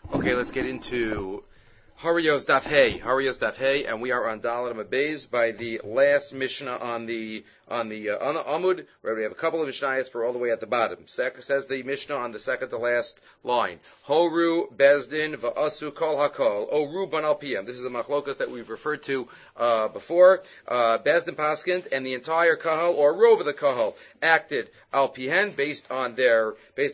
Okay, let's get into Hariyos Daf Hey, and we are on Dalet Amud by the last Mishnah on the Amud, where we have a couple of Mishnayos for all the way at the bottom. Says the Mishnah on the second to last line. Horu Bezdin Va'asu Kol Hakol Oru Ban Al Piyam. This is a machlokas that we've referred to before. Bezdin Paskint and the entire Kahal or Rov of the Kahal acted Al Pihen based on their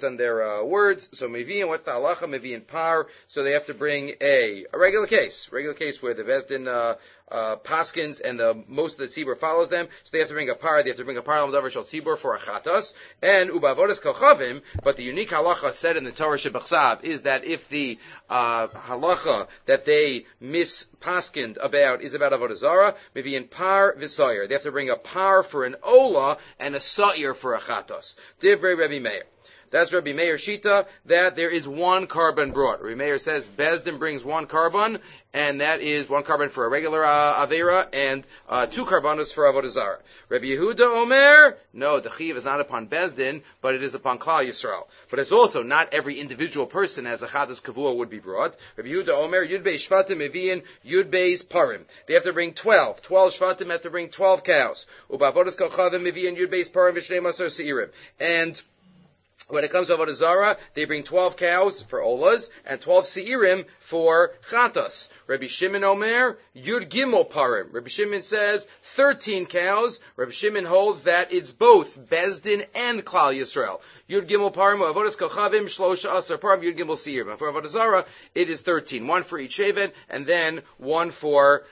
words. So Mevi'in, what's the halacha? Mevi'in par. So they have to bring a regular case where the Bezdin Paskins and most of the tzibur follows them. So they have to bring a par. They have to bring a par l'davar shel tzibur for a chatas and ubavodas kochavim. But the unique halacha said in the Torah shebachsav is that if the halacha that they mispaskind about is about avodah zara, maybe in par v'sayer, they have to bring a par for an ola and a sayer for a chatas. Divrei Rebbe Meir. That's Rabbi Meir Shita, that there is one carbon brought. Rabbi Meir says Bezdin brings one carbon, and that is one carbon for a regular Avera, and two carbonos for Avodah Zarah. Rabbi Yehuda Omer, no, the Chiv is not upon Bezdin, but it is upon Klal Yisrael. But it's also not every individual person as a Chadas Kavua would be brought. Rabbi Yehuda Omer, Yud Beis Shvatim Eviyin, Yud Beis Parim. They have to bring 12. 12 Shvatim have to bring 12 cows. Ubavodas Kochavim Eviyin, Yud Beis Parim, Vishnei Masar Seirim. And when it comes to Avodah Zarah, they bring 12 cows for Olas and 12 Seirim for Chatas. Rabbi Shimon Omer, Yud Gimel Parim. Rabbi Shimon says 13 cows. Rabbi Shimon holds that it's both Bezdin and Klal Yisrael. Yud Gimel Parim, Avodas Kochavim, Shlosha Asar Parim, Yud Gimel Seirim. And for Avodah Zarah, it is 13. One for each Shevet, and then one for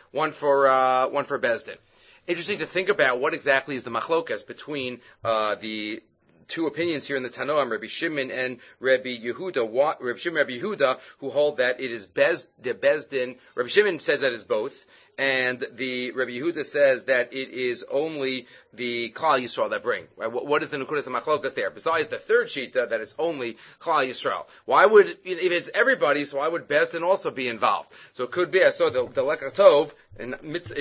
Bezdin. Interesting to think about what exactly is the machlokas between the two opinions here in the Tanoam, Rabbi Shimon and Rabbi Yehuda. Rabbi Shimon and Rabbi Yehuda, who hold that it is the Bezdin. Rabbi Shimon says that it's both, and the Rabbi Yehuda says that it is only the Klal Yisrael that bring. Right? What is the Nukudas and Machlokas there? Besides the third Shita, that it's only Klal Yisrael. Why would, if it's everybody, so why would Bezdin also be involved? So it could be, I saw the Lekatov in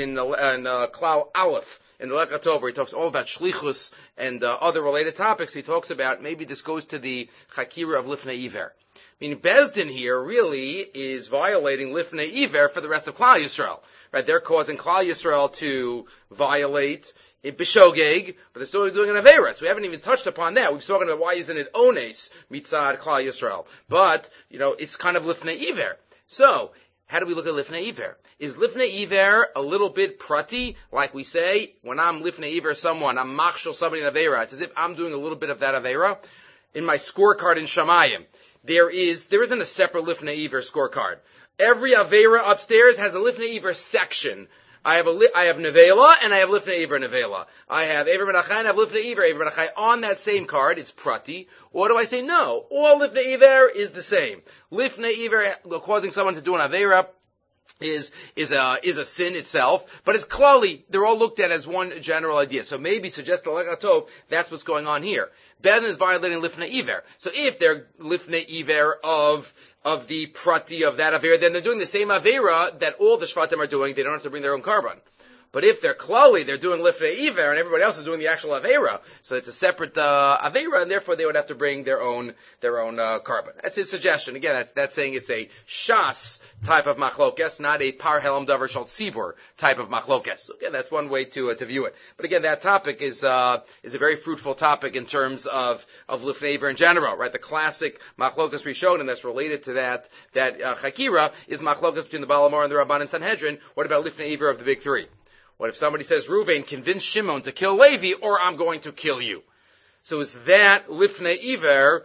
Klal Aleph, in the Lekatov, where he talks all about shlichus and other related topics. He talks about maybe this goes to the Chakira of Lifnei Iver. Meaning Bezdin here really is violating Lifnei Iver for the rest of Klal Yisrael. Right? They're causing Klal Yisrael to violate B'shogeg, but they're still doing an Aveira. So we haven't even touched upon that. We've spoken about why isn't it Ones mitzad Klal Yisrael. But, it's kind of Lifnei Iver. So, how do we look at Lifnei Iver? Is Lifnei Iver a little bit prati? Like we say, when I'm Lifnei Iver someone, I'm machshel somebody in Aveira. It's as if I'm doing a little bit of that Aveira. In my scorecard in Shamayim, there isn't a separate Lifnei Iver scorecard. Every Aveira upstairs has a Lifnei Iver section. I have Nevela and I have Lifnei Iver Nevela. I have Ever Menachai and I have Lifnei Iver Ever Menachai on that same card. It's prati. Or do I say no? All Lifnei Iver is the same. Lifnei Iver causing someone to do an Aveira is a sin itself, but it's klali. They're all looked at as one general idea. So maybe suggest the lekatov, that's what's going on here. Bezdin is violating Lifnei Iver. So if they're Lifnei Iver of the prati of that Avera, then they're doing the same Avera that all the Shvatim are doing. They don't have to bring their own carbon. But if they're klali, they're doing Lifnei Iver, and everybody else is doing the actual Avera. So it's a separate Avera, and therefore they would have to bring their own carbon. That's his suggestion. Again, that's saying it's a Shas type of machlokes, not a Par Helam Davar Shal Tzibur type of machlokes. So again, that's one way to view it. But again, that topic is a very fruitful topic in terms of Lifnei Iver in general, right? The classic machlokes Rishon, and that's related to that Chakira, is machlokes between the Balamor and the Rabban and Sanhedrin. What about Lifnei Iver of the big three? What if somebody says, Ruvain, convince Shimon to kill Levi, or I'm going to kill you? So is that Lifnei Iver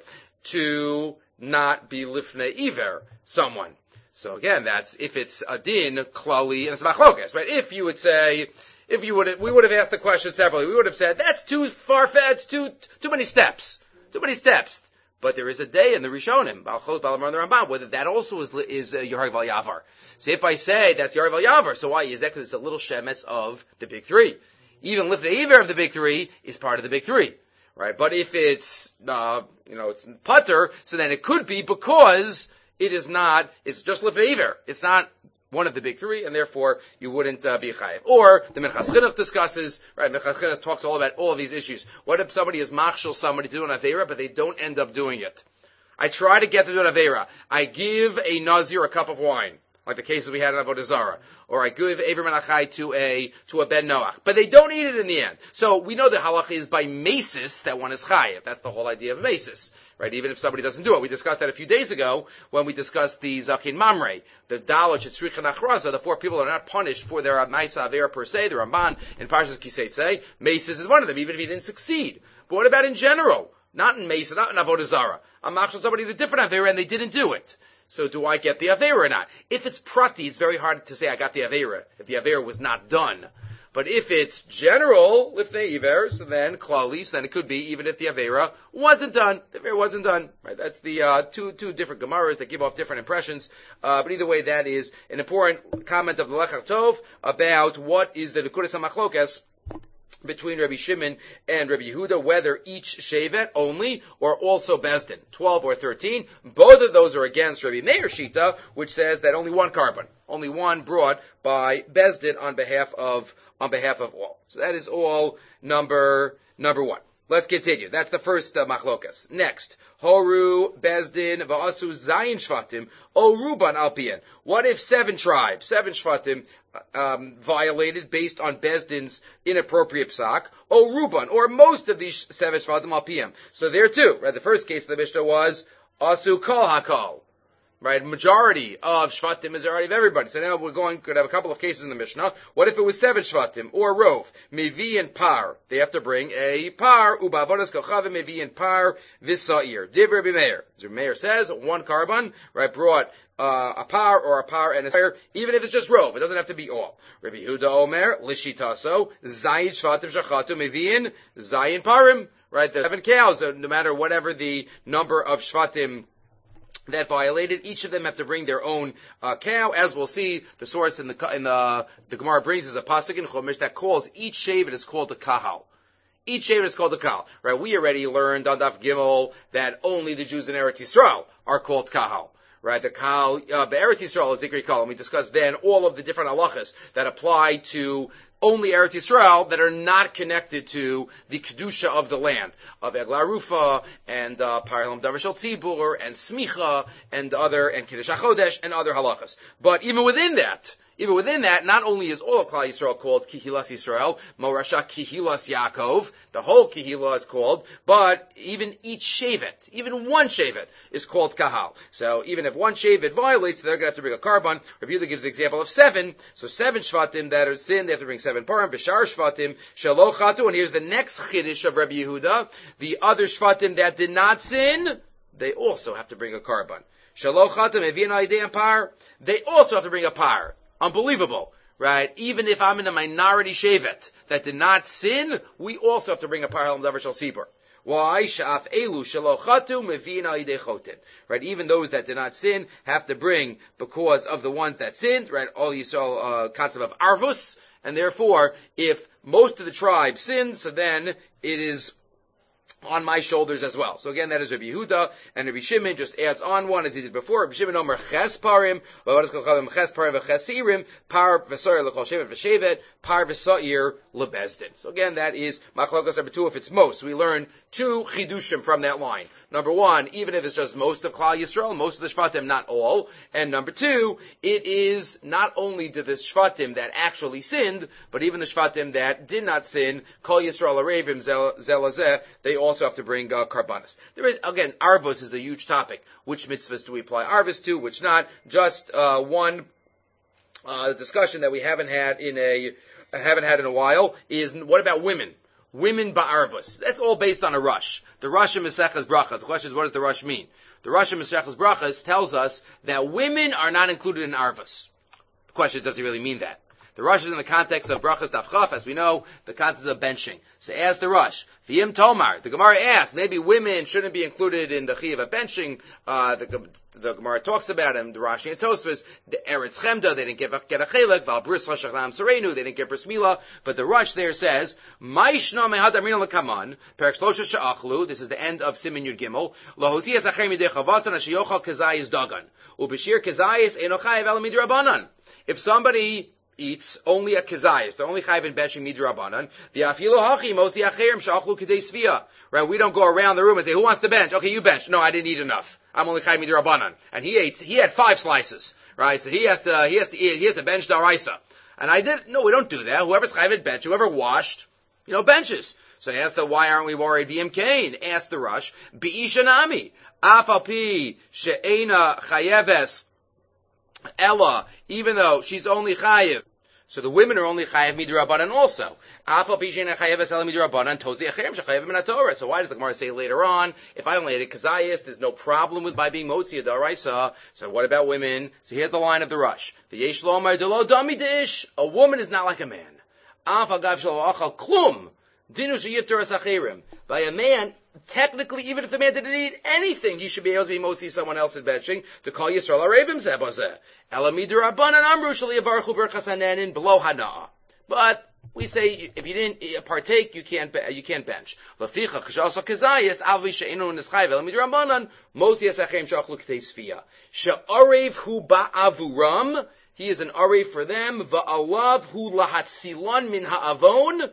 to not be Lifnei Iver someone? So again, that's if it's a din, klali, and it's machlokas, right? We would have asked the question separately. We would have said, that's too far-fetched, too many steps. Too many steps. But there is a day in the Rishonim, Balchot, Balamar, and the Rambam, whether that also is Yehareg Val Yavar. So if I say that's Yehareg Val Yavar, so why is that? Because it's a little shemetz of the big three. Even Lifnei Iver of the big three is part of the big three. Right? But if it's, it's Putter, so then it could be because it is not, it's just Lifnei Iver. It's not one of the big three, and therefore you wouldn't be chayiv. Or the Minchas Chinuch discusses, right? Minchas Chinuch talks all about all of these issues. What if somebody is machshel somebody to do an avera, but they don't end up doing it? I try to get them to an Avera. I give a Nazir a cup of wine, like the cases we had in Avodah Zarah. Or I give Aver Menachai to a Ben Noach. But they don't eat it in the end. So we know the halach is by mesis that one is chayiv. That's the whole idea of mesis. Right? Even if somebody doesn't do it. We discussed that a few days ago when we discussed the Zakin Mamre. The Dalach, Tzricha Nachraza, the 4 people are not punished for their Maisa Avera per se, the Ramban in Parshas Kiseitze. Mesis is one of them, even if he didn't succeed. But what about in general? Not in Mesa, not in Avodah Zarah. I'm machshel somebody the different Avera and they didn't do it. So do I get the Avera or not? If it's prati, it's very hard to say I got the Avera if the Avera was not done. But if it's general, lifnei iver, so then klalis, then it could be even if the Avera wasn't done. The Avera wasn't done. Right? That's the two different Gemaras that give off different impressions. But either way, that is an important comment of the Lechach Tov about what is the Nekudas HaMachlokas between Rabbi Shimon and Rabbi Yehuda, whether each shevet only or also Bezdin, 12 or 13. Both of those are against Rabbi Meir Shita, which says that only one carbon, only one brought by Bezdin on behalf of all. So that is all number 1. Let's continue. That's the first machlokas. Next, Horu, Bezdin, Va'asu, Zayin Shvatim, O Ruban Alpien. What if 7 tribes, 7 Shvatim, violated based on Bezdin's inappropriate psak, O Ruban, or most of these 7 Shvatim Alpien? So there too, right? The first case of the Mishnah was Asu Kol HaKol. Right, majority of Shvatim is already of everybody. So now could have a couple of cases in the Mishnah. What if it was 7 Shvatim, or Rov, Mevi and Par? They have to bring a Par, Ubavodas Kochavim, Mevi and Par, Visair. Div Rabbi Meir. As Rabbi Meir says, 1 carbon, right, brought a par and a sire, even if it's just Rov. It doesn't have to be all. Rabbi Yehuda Omer, Lishitaso, Zayin Shvatim Shachatu, Meviin, Zayin Parim. Right, the 7 cows, no matter whatever the number of Shvatim that violated, each of them have to bring their own cow. As we'll see, the source in the Gemara brings is a pasuk in Chumash that calls each shevet is called a kahal. Each shevet is called a kahal. Right? We already learned on Daf Gimel that only the Jews in Eretz Yisrael are called kahal. Right, the kahal be'eretz Yisrael is Zikri Kahal, and we discussed then all of the different halachas that apply to only Eretz Yisrael that are not connected to the kedusha of the land, of Egla Rufa and Paralam Davar Shel Tzibur and Smicha and Kiddush HaChodesh and other halachas. But even within that, not only is all of Klal Yisrael called Kihilas Yisrael, Morasha Kihilas Yaakov, the whole Kihila is called, but even each shevet, even one shevet, is called Kahal. So even if one shevet violates, they're going to have to bring a carbon. Rabbi Yehuda gives the example of 7. So 7 Shvatim that are sin, they have to bring 7 parim. B'shar Shvatim, Shelo Chatu, and here's the next Chiddush of Rabbi Yehuda. The other Shvatim that did not sin, they also have to bring a carbon. Shelo Chatu, Mevi'in Alidei Par, they also have to bring a par. Unbelievable, right? Even if I'm in a minority shevet that did not sin, we also have to bring a par halam davar shel tzibur. Why? Sha'af elu shelo chatu mevi'in alidei chotin. Right? Even those that did not sin have to bring because of the ones that sinned. Right? All Yisrael concept of arvus, and therefore, if most of the tribe sinned, so then it is on my shoulders as well. So again, that is Rabbi Yehuda, and Rabbi Shimon just adds on one as he did before. Rabbi Shimon Omer ches parim, ches parim v'chesirim, par v'soyer l'chol shevet v'shevet, par v'soyer lebezdin. So again, that is machlokas number 2 if it's most. We learn 2 chidushim from that line. Number 1, even if it's just most of Klal Yisrael, most of the Shvatim, not all. And number 2, it is not only to the Shvatim that actually sinned, but even the Shvatim that did not sin, Kol Yisrael Arevim Zelazeh, they also have to bring karbanas. There is, again, Arvos is a huge topic. Which mitzvahs do we apply Arvos to, which not? Just one discussion that we haven't had in a while is what about women? Women ba'arvus. That's all based on a rush. The rush in Maseches Brachas. The question is, what does the rush mean? The rush in Maseches Brachas tells us that women are not included in arvus. The question is, does he really mean that? The rush is in the context of Brachas Daf Chaf, as we know, the context of benching. So ask the rush. V'yim Tomar. The Gemara asks, maybe women shouldn't be included in the chiyuv of benching. The Gemara talks about him, the Rashi and Tosfos, the Eretz Chemda, they didn't get a chelek, Val Bris Rashachnam Serenu, they didn't get bris milah. But the rush there says, Ma'ishna mehad amrin lekaman, Perek Shlosha Sha'achlu, this is the end of Siman Yud Gimel, Lohotzias acher midei chavatzan ashiyochal kezayis dagan, ubeshir kezayis enochayev el midrabanan. If somebody eats only a kezayis, they're only chayiv in benching midrabanan. V'afilo hachi mosi acherim sha'achlu kedei svia. Right? We don't go around the room and say, who wants to bench? Okay, you bench. No, I didn't eat enough. I'm only chayiv midrabanan. And he had 5 slices, right? So he has to bench daraisa. And we don't do that. Whoever's chayiv bench, whoever washed, benches. So he asked why aren't we worried? V'im kain, asked the Rush, B'ishanami, Afalpi, she'ena chayeves, Ella, even though she's only chayev. So the women are only chayev midrabanan also. Afalpi she'ena chayeves Ella midrabanan, tozi acherem shechayev min haTorah. So why does the Gemara say later on, if I only had a kazayas, there's no problem with by being motzi daraisa. So what about women? So here's the line of the Rush. V'yesh lo amar delo dami dish. A woman is not like a man. Afal gav shelo achal klum. By a man, technically, even if the man didn't eat anything, he should be able to be motzi someone else in benching to call Yisrael Arevim Zebazeh. Elamidur Rabbanan Amru Shali Yavarchu Berchas Hanenin below Hana'ah. But we say if you didn't partake, you can't bench. Laficha k'shasa kazayis alvi she'enu nischayv elamidur Rabbanan motzi esachem shachlu k'tei sfiya she'arev hu ba'avuram. He is an arev for them. Va'alav hu lahatzilan min ha'avon.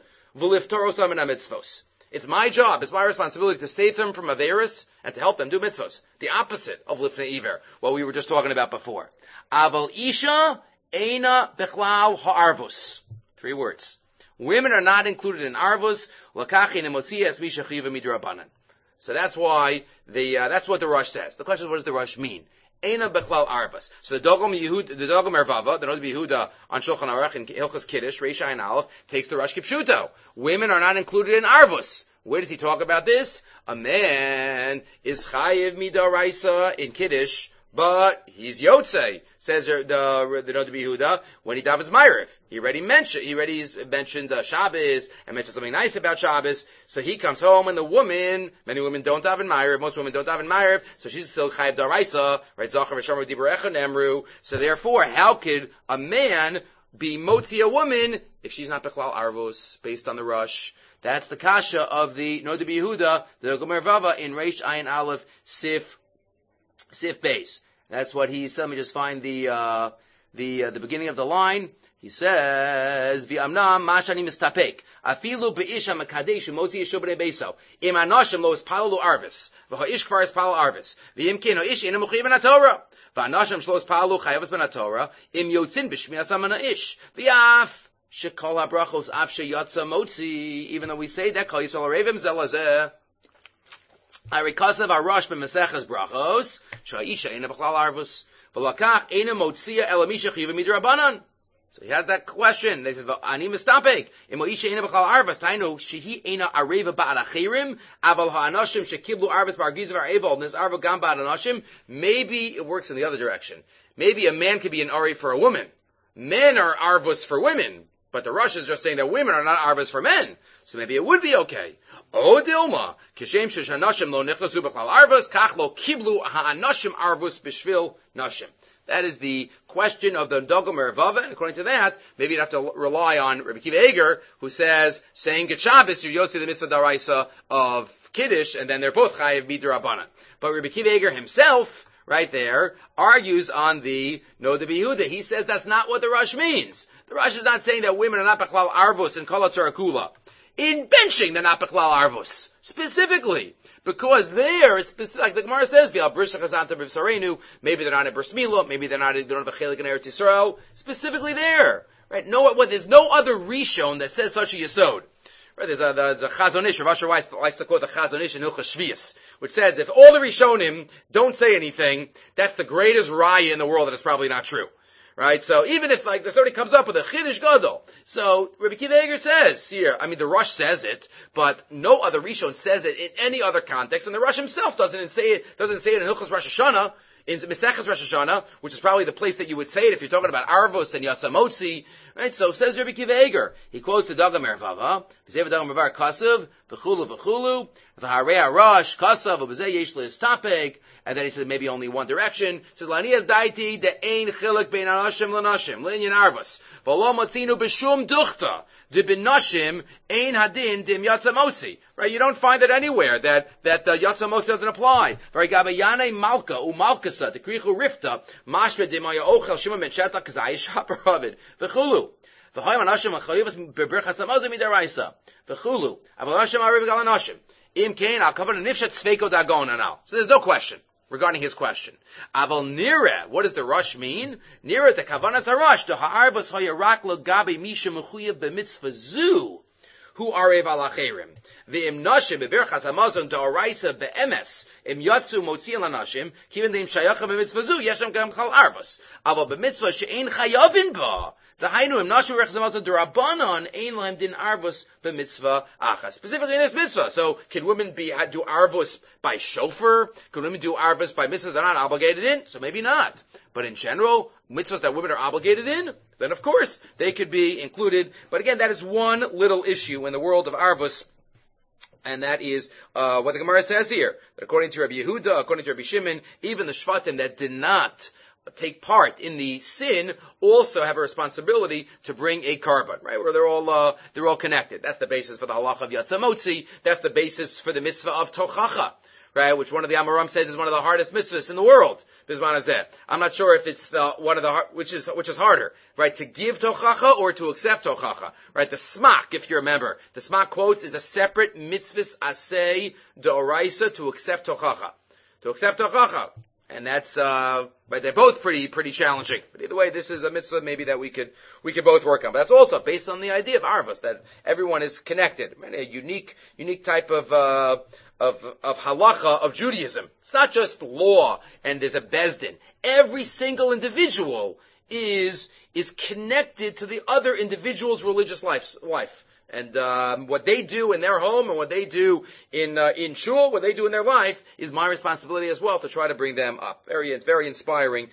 It's my job, it's my responsibility to save them from Averis and to help them do mitzvos. The opposite of Lifnei Iver, what we were just talking about before. Aval Isha Eina Bechlal Ha'arvus. 3 words. Women are not included in Arvus. Lakachin Emotzia Es Misha Chiva Midrabanan. So that's why that's what the Rush says. The question is, what does the Rush mean? Eina Bechlal Arvus. So the Dogam Mervava, the Noda Yehuda on Shulchan Aruch in Hilchos Kiddush, Reish Ayin Aleph, takes the Rush Kipshuto. Women are not included in Arvus. Where does he talk about this? A man is chayiv midaraisa in Kiddush, but he's Yotzei, says the Noda Yehuda, when he davens Ma'ariv. He already mentioned Shabbos, and mentioned something nice about Shabbos, so he comes home, and many women don't daven Ma'ariv, most women don't daven Ma'ariv, so she's still chayiv daraisa, right? Zachar v'shamar dibarecha nemru. So therefore, how could a man be motzi a woman if she's not bechlal arvos, based on the Rush? That's the kasha of the Noda Yehuda, the Gomer Vava, in Reish Ayin Aleph Sif Beis. That's what he said. Let me just find the beginning of the line. He says, "V'amnam mashani mistapek afilu be'isha mekadesh motzi yishu b'nei beiso im anashim lo ispalu arvis v'ha'ish kvar ispalu arvis v'im ken ha'ish ina mechuyev ben haTorah v'anashim shlo ispalu chayavas ben haTorah im yotzin b'shmias ha'mana'ish v'yaf shekol habrachos av sheyatza motzi." Even though we say that kol Yisrael Arevim zelazeh. Arikasav Arash b'Meseches Brachos Sha'isha Eina B'Chlal Arvus V'Lakach Eina Motzia Elamisha Chiva Midrabanan. So he has that question. They said, "Ani mistapek Imoisha Eina B'Chlal Arvus Tainu Shehi Eina Areva Ba'Arachirim Aval Ha'anashim Shekiblu Arvus Bargizav Arevol Nis Arva Gam Ba'Anashim." Maybe it works in the other direction. Maybe a man could be an Ari for a woman. Men are Arvus for women. But the Rush is just saying that women are not arvas for men. So maybe it would be okay. O Dilma, Kishem Shishanashim lo nichnasu b'chlal arvas, kach lo kiblu ha'anashim arvus b'shvil nashim. That is the question of the Dogam Mervava, and according to that, maybe you'd have to rely on Rabbi Kiva Eger, who says, saying Get Shabbos, you're Yotzi the mitzvah daraisa of Kiddush, and then they're both chayiv midrabanan. But Rabbi Kiva Eger himself, right there, argues on the Noda Yehuda. He says that's not what the Rush means. The Rush is not saying that women are not b'chlal arvus in kol kula. In benching, they're not b'chlal arvus. Specifically. Because there, it's specific, like the Gemara says, maybe they're not in Bris Milah, maybe they don't have a chelik in Eretz Yisrael. Specifically there. Right? There's no other Rishon that says such a yesod. Right, there's a Chazon Ish, Rav Asher Weiss likes to quote the Chazon Ish in Hilchos Shvius, which says, if all the Rishonim don't say anything, that's the greatest raya in the world, that it's probably not true. Right, so even if the somebody comes up with a Chiddush Gadol, so Rabbi Kiva Eger says here, the Rush says it, but no other Rishon says it in any other context, and the Rush himself doesn't say it in Hilchos Rosh Hashanah, in Meseches Rosh Hashanah, which is probably the place that you would say it if you're talking about Arvos and Yatzamotzi, right? So says Rabbi Kiva Eger. He quotes the Dagam Mervava, V'zev Dagam Mervar Kasav, V'chulu, V'harei Arash, Kasav, V'zeh Yesh L'Istapeg, and then he said maybe only one direction. He says, Lanias Daiti, De Ein Chilik Bein Anashim L'Nashim, L'Inyan Arvos, V'lo Matzinu B'shum Duchta, De B'Nashim, Ein Hadin, Dim Yatzamotzi. Right? You don't find it anywhere that Yatzamotzi doesn't apply. V'rigabayane Malka, Umalkasa, the Krichu Rifta, Mashve Dimaya Ochel, Shimon Ben Shetak, Kazai Shapar Ravid, V'chulu. V'chayim Anashim Achayivas Beberchas Hamazim Midaraisa. V'chulu. Aval Anashim Ariv Gal Anashim. Im Kain, I'll cover the Nifshat Sveiko Dagon Anal. So there's no question. regarding his question. Aval nira, what does the rush mean? Nira the kavanas harash, the ha'arvos hayarak lo gabi misha mechuyev b'mitzvah zu, who arev al acherim. V'im nashim beberchas hamazon da'oraisa be'emes, im yatsu motzian lanashim, kiven deim shayachim b'mitzvah zu, yeshem gam chal arvos. Aval b'mitzvah she'ein chayavin ba, Dahainu im nashim beberchas hamazon da'rabanan, ein lahem din arvos b'mitzvah achas. Specifically in this mitzvah. So, can women do arvos by shofar? Can women do arvos by mitzvahs they're not obligated in? So maybe not. But in general, mitzvahs that women are obligated in, then of course they could be included. But again, that is one little issue in the world of arvos, and that is what the Gemara says here. That according to Rabbi Yehuda, according to Rabbi Shimon, even the shvatim that did not take part in the sin also have a responsibility to bring a carbon, right? Where they're all connected. That's the basis for the halacha of Yatzamotzi. That's the basis for the mitzvah of Tochacha, right? Which one of the Amoram says is one of the hardest mitzvahs in the world. Bisman hazeh. I'm not sure if it's which is harder, right? To give Tochacha or to accept Tochacha, right? The Smak, if you remember, the Smak quotes is a separate mitzvahs aseh deoraisa to accept Tochacha. To accept Tochacha. And that's, right, they're both pretty challenging. But either way, this is a mitzvah maybe that we could both work on. But that's also based on the idea of arvos, that everyone is connected. Right? A unique type of halacha of Judaism. It's not just law and there's a bezdin. Every single individual is connected to the other individual's religious life. And what they do in their home and what they do in shul, what they do in their life, is my responsibility as well to try to bring them up. It's very inspiring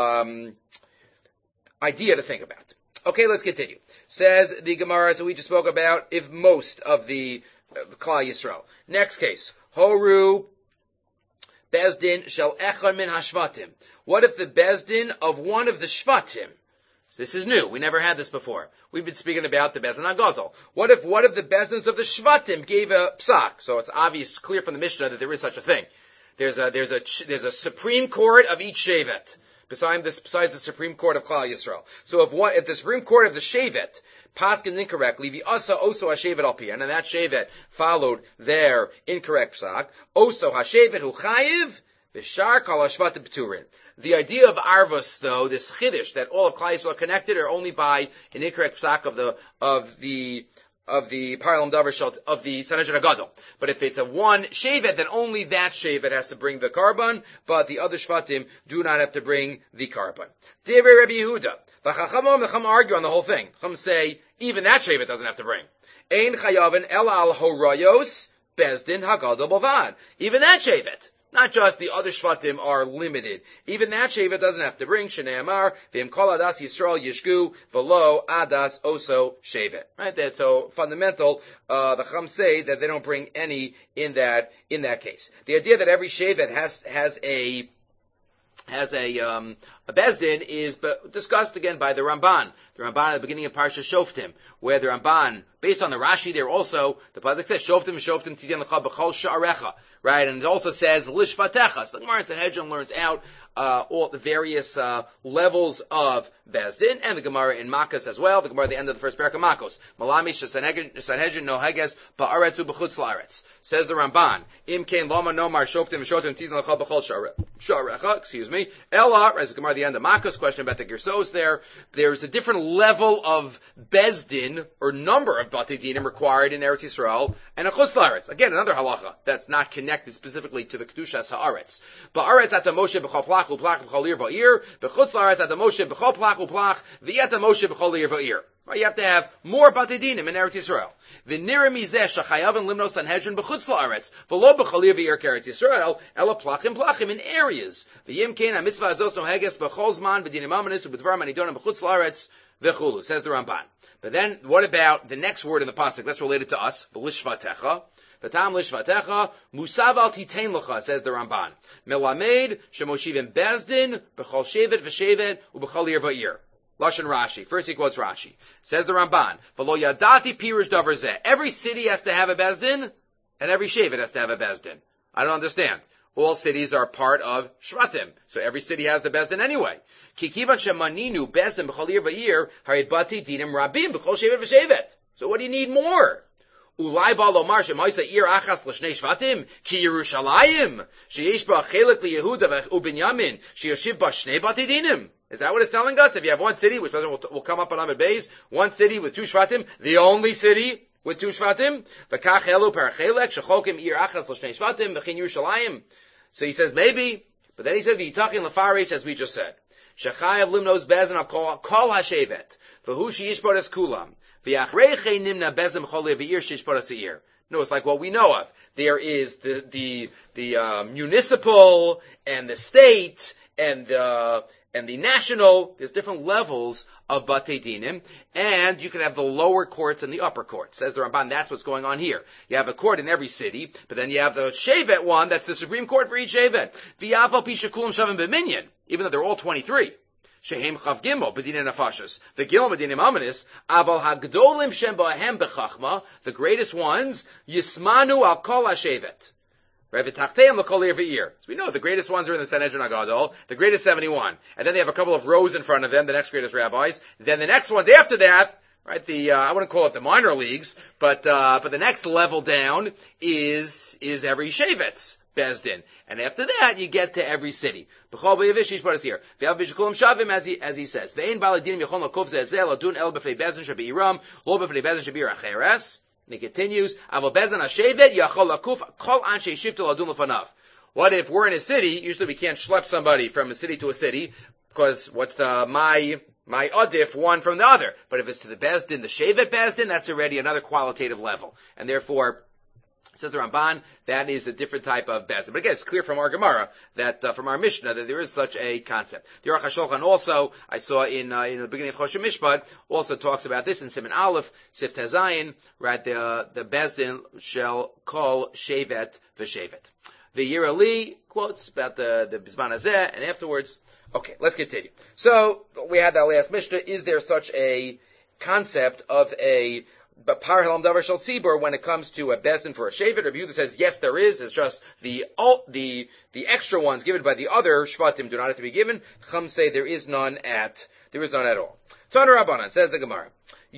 idea to think about. Okay, let's continue. Says the Gemara, as we just spoke about, if most of the Klal Yisrael. Next case, Horu Bezdin shel echad min hashvatim. What if the Bezdin of one of the Shvatim? So this is new. We never had this before. We've been speaking about the Bezdin HaGadol. What if one of the Bezdins of the Shvatim gave a psak? So it's obvious, clear from the Mishnah that there is such a thing. There's a Supreme Court of each Shevet, besides the Supreme Court of Klal Yisrael. So if the Supreme Court of the Shevet paskin incorrectly, the asa oso hashevet al pian, and that Shevet followed their incorrect psak, oso hashevet hu chayiv, v'shar kol hashvatim p'turin. The idea of arvos, though, this chiddush that all of Klal Yisrael are connected, are only by an incorrect psak of the Paralam Davar of the Sanhedrin HaGadol. But if it's a one shevet, then only that shevet has to bring the carbon, but the other shvatim do not have to bring the carbon. Divrei Rabbi Yehuda. The Chacham argue on the whole thing. Chacham say, even that shevet doesn't have to bring. Ein chayavin el al horayos bezdin HaGadol bavad. Even that shevet. Not just the other shvatim are limited. Even that shevet doesn't have to bring Shnei Amar v'im kol adas Yisrael yishgu v'lo adas oso shevet. Right? That's so fundamental. The Chacham say that they don't bring any in that case. The idea that every shevet has a bezdin is discussed again by the Ramban. The Ramban at the beginning of Parsha Shoftim, where the Ramban, based on the Rashi, there also, the pasuk says, Shoftim tidyan lecha b'chol sha'arecha, right? And it also says, lishvatecha. So the Gemara in Sanhedrin learns out, all the various, levels of Bezdin, and the Gemara in Makos as well, the Gemara at the end of the first parak of Makos. Malamish Sanhedrin noheges ba'aretz u'b'chutz la'aretz. Says the Ramban, Im kein loma nomar Shoftim tidyan lecha b'chol sha'arecha, excuse me. Ella, as the Gemara at the end of Makos, question about the Gersos there's a different level of Bezdin, or number of Batei Dinim required in Eretz Yisrael, and a Chutz La'aretz. Again, another halacha that's not connected specifically to the Kedushas Ha'aretz. Ba'aretz at the Moshe b'chol plach u'plach b'chol ir va'ir, b'chutz La'aretz at the Moshe b'chol plach u'plach, v'yet the Moshe b'chol ir va'ir. Right, you have to have more Batei Dinim in Eretz Yisrael. V'nira mizeh shachayavin limno Sanhedrin b'chutz La'aretz, v'lo b'chol ir va'ir k'Eretz Yisrael, ela plachim in areas. V'yim kein ha-mitzvah azos noheges b'chol zman v'dinim amanis u'b'dvar manidonim b'chutz La'aretz v'chulu, says the Ramban. But then, what about the next word in the pasuk that's related to us? V'lishvatecha. V'tam lishvatecha, musav al titein lecha, says the Ramban. Melamed, shemoshivim bezdin, b'chol shevet v'shevet, u'b'chol ir va'ir. Lashon Rashi. First he quotes Rashi. Says the Ramban, v'lo yadati pirush davar zeh. Every city has to have a bezdin, and every shevet has to have a bezdin. I don't understand. All cities are part of Shvatim, so every city has the Bezdin anyway. Kikivan shemaninu Bezdin b'chol ir va'ir harid bati dinim rabim b'chol shevet v'shevet. So what do you need more? Ulai ba lomar shemaisa ir achas l'shnei shvatim ki Yerushalayim sheyesh ba chelek liYehuda uBinyamin sheyoshiv ba shnei bati dinim. Is that what it's telling us? If you have one city, which will come up on Amud Beis, one city with two shvatim, the only city with two shvatim, v'kach elu per chelek shechokim ir achas l'shnei shvatim v'chin Yerushalayim. So he says maybe, but then he says v'yitachin lefarish, as we just said. Shechayav limnos bezin al kol hashevet v'hu sheyishbar es kulam. No, it's like what we know of. There is the municipal and the state and the national. There's different levels of Batei Dinim, and you can have the lower courts and the upper courts. Says the Ramban, that's what's going on here. You have a court in every city, but then you have the Shevet one, that's the Supreme Court for each Shevet. Even though they're all 23. Shehem chav gimel b'dinei nefashos, the gimel b'dinei amanis, aval hagdolim shem b'ahem b'chachma, the greatest ones, yismanu al kol hashevet. Revitachteim l'kol ir v'ir. So we know the greatest ones are in the Sanhedrin HaGadol, the greatest 71. And then they have a couple of rows in front of them, the next greatest rabbis. Then the next ones after that, right, I wouldn't call it the minor leagues, but the next level down is every Shevet's Bezdin. And after that, you get to every city. As he says. And he continues, what if we're in a city? Usually we can't schlep somebody from a city to a city, because what's my adif one from the other. But if it's to the Bezdin, the Shevet Bezdin, that's already another qualitative level. And therefore, says the Ramban, that is a different type of Bezdin. But again, it's clear from our Gemara, that from our Mishnah, that there is such a concept. The Aruch HaShulchan also, I saw in the beginning of Choshen Mishpat, also talks about this in Siman Aleph, Sif Tezayin, right, the Bezdin shall call Shevet v'Shevet. The Yerali quotes about the Bizman Hazeh, and afterwards, okay, let's continue. So, we had that last Mishnah, is there such a concept of a Parhalam Davar Shel Tzibur when it comes to a Bezdin for a Shevet? Rabbi Yehuda says, yes, there is. It's just the extra ones given by the other Shvatim do not have to be given. Chum say there is none at all. Tana Rabbanan, says the Gemara,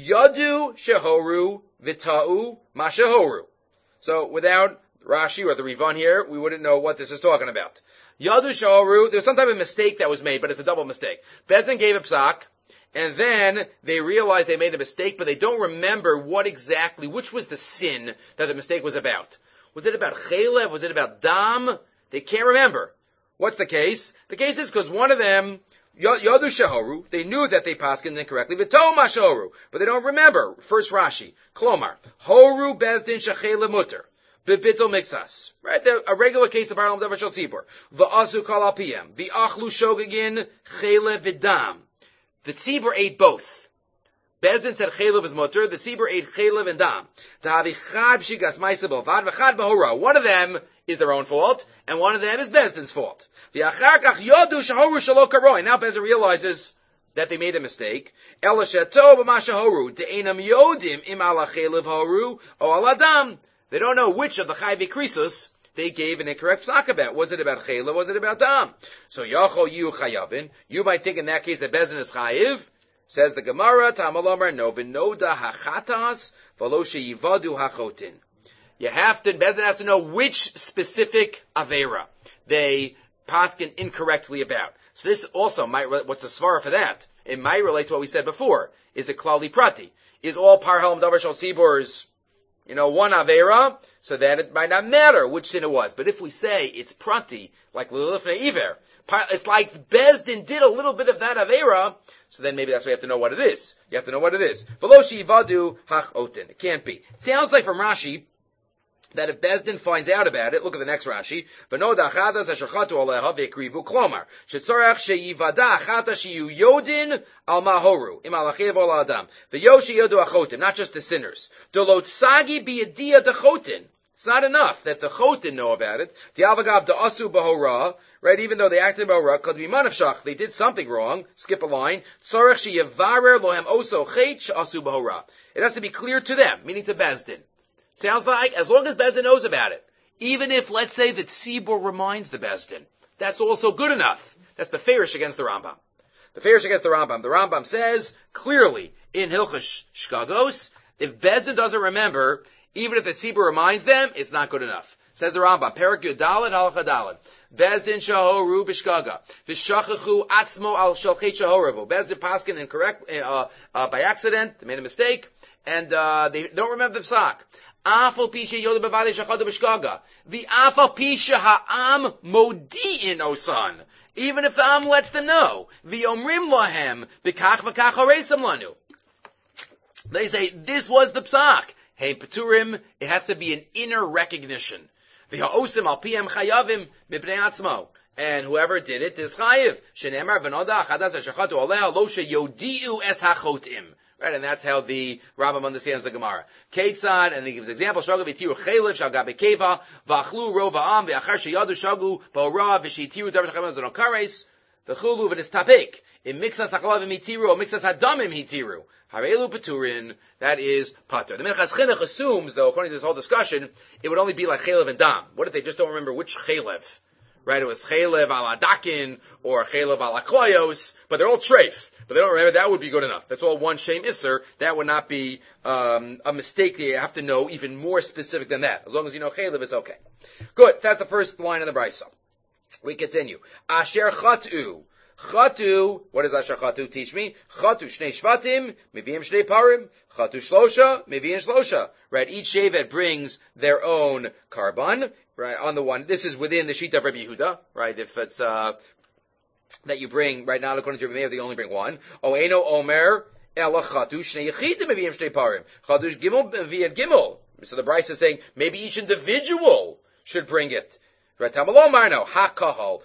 Yadu Shehoru Vita'u Mashehoru. So without Rashi or the Rivan here, we wouldn't know what this is talking about. Yadu Shehoru, there's some type of mistake that was made, but it's a double mistake. Bezdin gave a psak, and then they realized they made a mistake, but they don't remember which was the sin that the mistake was about. Was it about Chelev? Was it about Dam? They can't remember. What's the case? The case is because one of them, Yadu Shehoru, they knew that they paskined incorrectly, V'to Mashoru, but they don't remember. First Rashi, Klomar, Horu Bezdin Shechele Mutter. B'bitol mixas. Right? A regular case of Parhalam Davar Shel Tzibur. V'asu kol al piyam. V'achlu shogegin chele v'dam. The tzibur ate both. Bezdin said chelev is mutter. The tzibur ate chelev and dam. Tahavi chad b'shigas ma'aseh b'lvad v'chad b'hora. One of them is their own fault, and one of them is Bezdin's fault. V'achar kach yodu shahoru shelo karoi. Now Bezdin realizes that they made a mistake. Ela sheto b'mashahoru de'enam yodim im ala chelev horu o ala dam. They don't know which of the chayve krisus they gave an incorrect psak about. Was it about chayla? Was it about dam? So yachol yu chayavin. You might think in that case that Bezdin is chayiv. Says the Gemara, Tamalomer, no v'noda hachatas v'lo sheyivadu hachotin. You have to, Bezdin has to know which specific avera they paskin incorrectly about. So this also might, what's the svara for that? It might relate to what we said before. Is it klali prati? Is all Parhalam Davar Shel Tzibur one avera, so that it might not matter which sin it was. But if we say it's prati, like l'lifnei iver, it's like Bezdin did a little bit of that avera, so then maybe that's why you have to know what it is. You have to know what it is. V'lo she'ivadu hach otin. It can't be. It sounds like from Rashi that if Bezdin finds out about it, look at the next Rashi, v'noda achadas asher chatu aleha v'ekrivu klomar, shetzorach she'yivada achatas she'yu yodin al mahoru, im alachev ol adam, v'yoshi yodu achotin, not just the sinners. Dolot sagi biyadiyah dechotin. It's not enough that the chotin know about it. The avagav de asu bahora, right? Even though they acted bahora, could be manavshach. They did something wrong. Skip a line. Tzorach she'yevarer lohem oso chet asu bahora. It has to be clear to them, meaning to Bezdin. Sounds like, as long as Bezdin knows about it, even if, let's say, that Tzibur reminds the Bezdin, that's also good enough. That's the Ferish against the Rambam. The Ferish against the Rambam says, clearly, in Hilchos Shkagos, if Bezdin doesn't remember, Even if the tzibur reminds them, it's not good enough. Says the Rambam, Perak Yudalad Halacha Dalad. Bezdin shahoru b'shgaga. V'shachachu atzmo al shalchet shahoravu. Bezdin paskin incorrect, by accident, they made a mistake, and, they don't remember the psak. Afal pisha yoda b'vadei shachadu b'shgaga. V'afal pisha ha'am modi'in osan. Even if the am lets them know. V'omrim lahem b'kach v'kach hareisam lanu. They say, this was the psak. Hey, Peturim, it has to be an inner recognition. V'ha'osim al piyem chayavim mipnei atzmo. And whoever did it is chayiv. Shenemar v'noda achadas ha'shachatu aleha lo sheyodi'u es hachotim. Right, and that's how the Rambam understands the Gemara. Ketzad, and he gives examples, Shagav itiru chaylev, shagabe keva, v'achlu rova am, v'achar sheyadu shagu, ba'ora, v'shitiru davar shachamim zonon kares, v'chulu v'nistapik. In mixas ha'chalavim itiru, or mixas ha'damim itiru. Harelu Peturin, that is Pater. The Minchas Chinuch assumes, though, according to this whole discussion, it would only be like Chalev and Dam. What if they just don't remember which Chalev? Right, it was Chalev ala Dakin, or Chalev ala Kloyos, but they're all treif. But they don't remember, that would be good enough. That's all one Shem Isser. That would not be a mistake. You have to know even more specific than that. As long as you know Chalev, it's okay. Good, that's the first line in the Brisa. We continue. Asher Chatu. Chatu, what does Asher Chatu teach me? Chatu shnei shvatim, meviim shnei parim. Chatu shlosha, meviim shlosha. Right, each shevet brings their own carbon. Right, on the one, this is within the sheet of Rabbi Yehuda. Right, if it's, that you bring, right now according to Rabbi Meir, they only bring one. Oeno omer, ela chatu shnei yechidim meviim shnei parim. Chatu gimel meviim gimel. So the Bryce is saying, maybe each individual should bring it. Right, Tamalom Marno, ha-kahal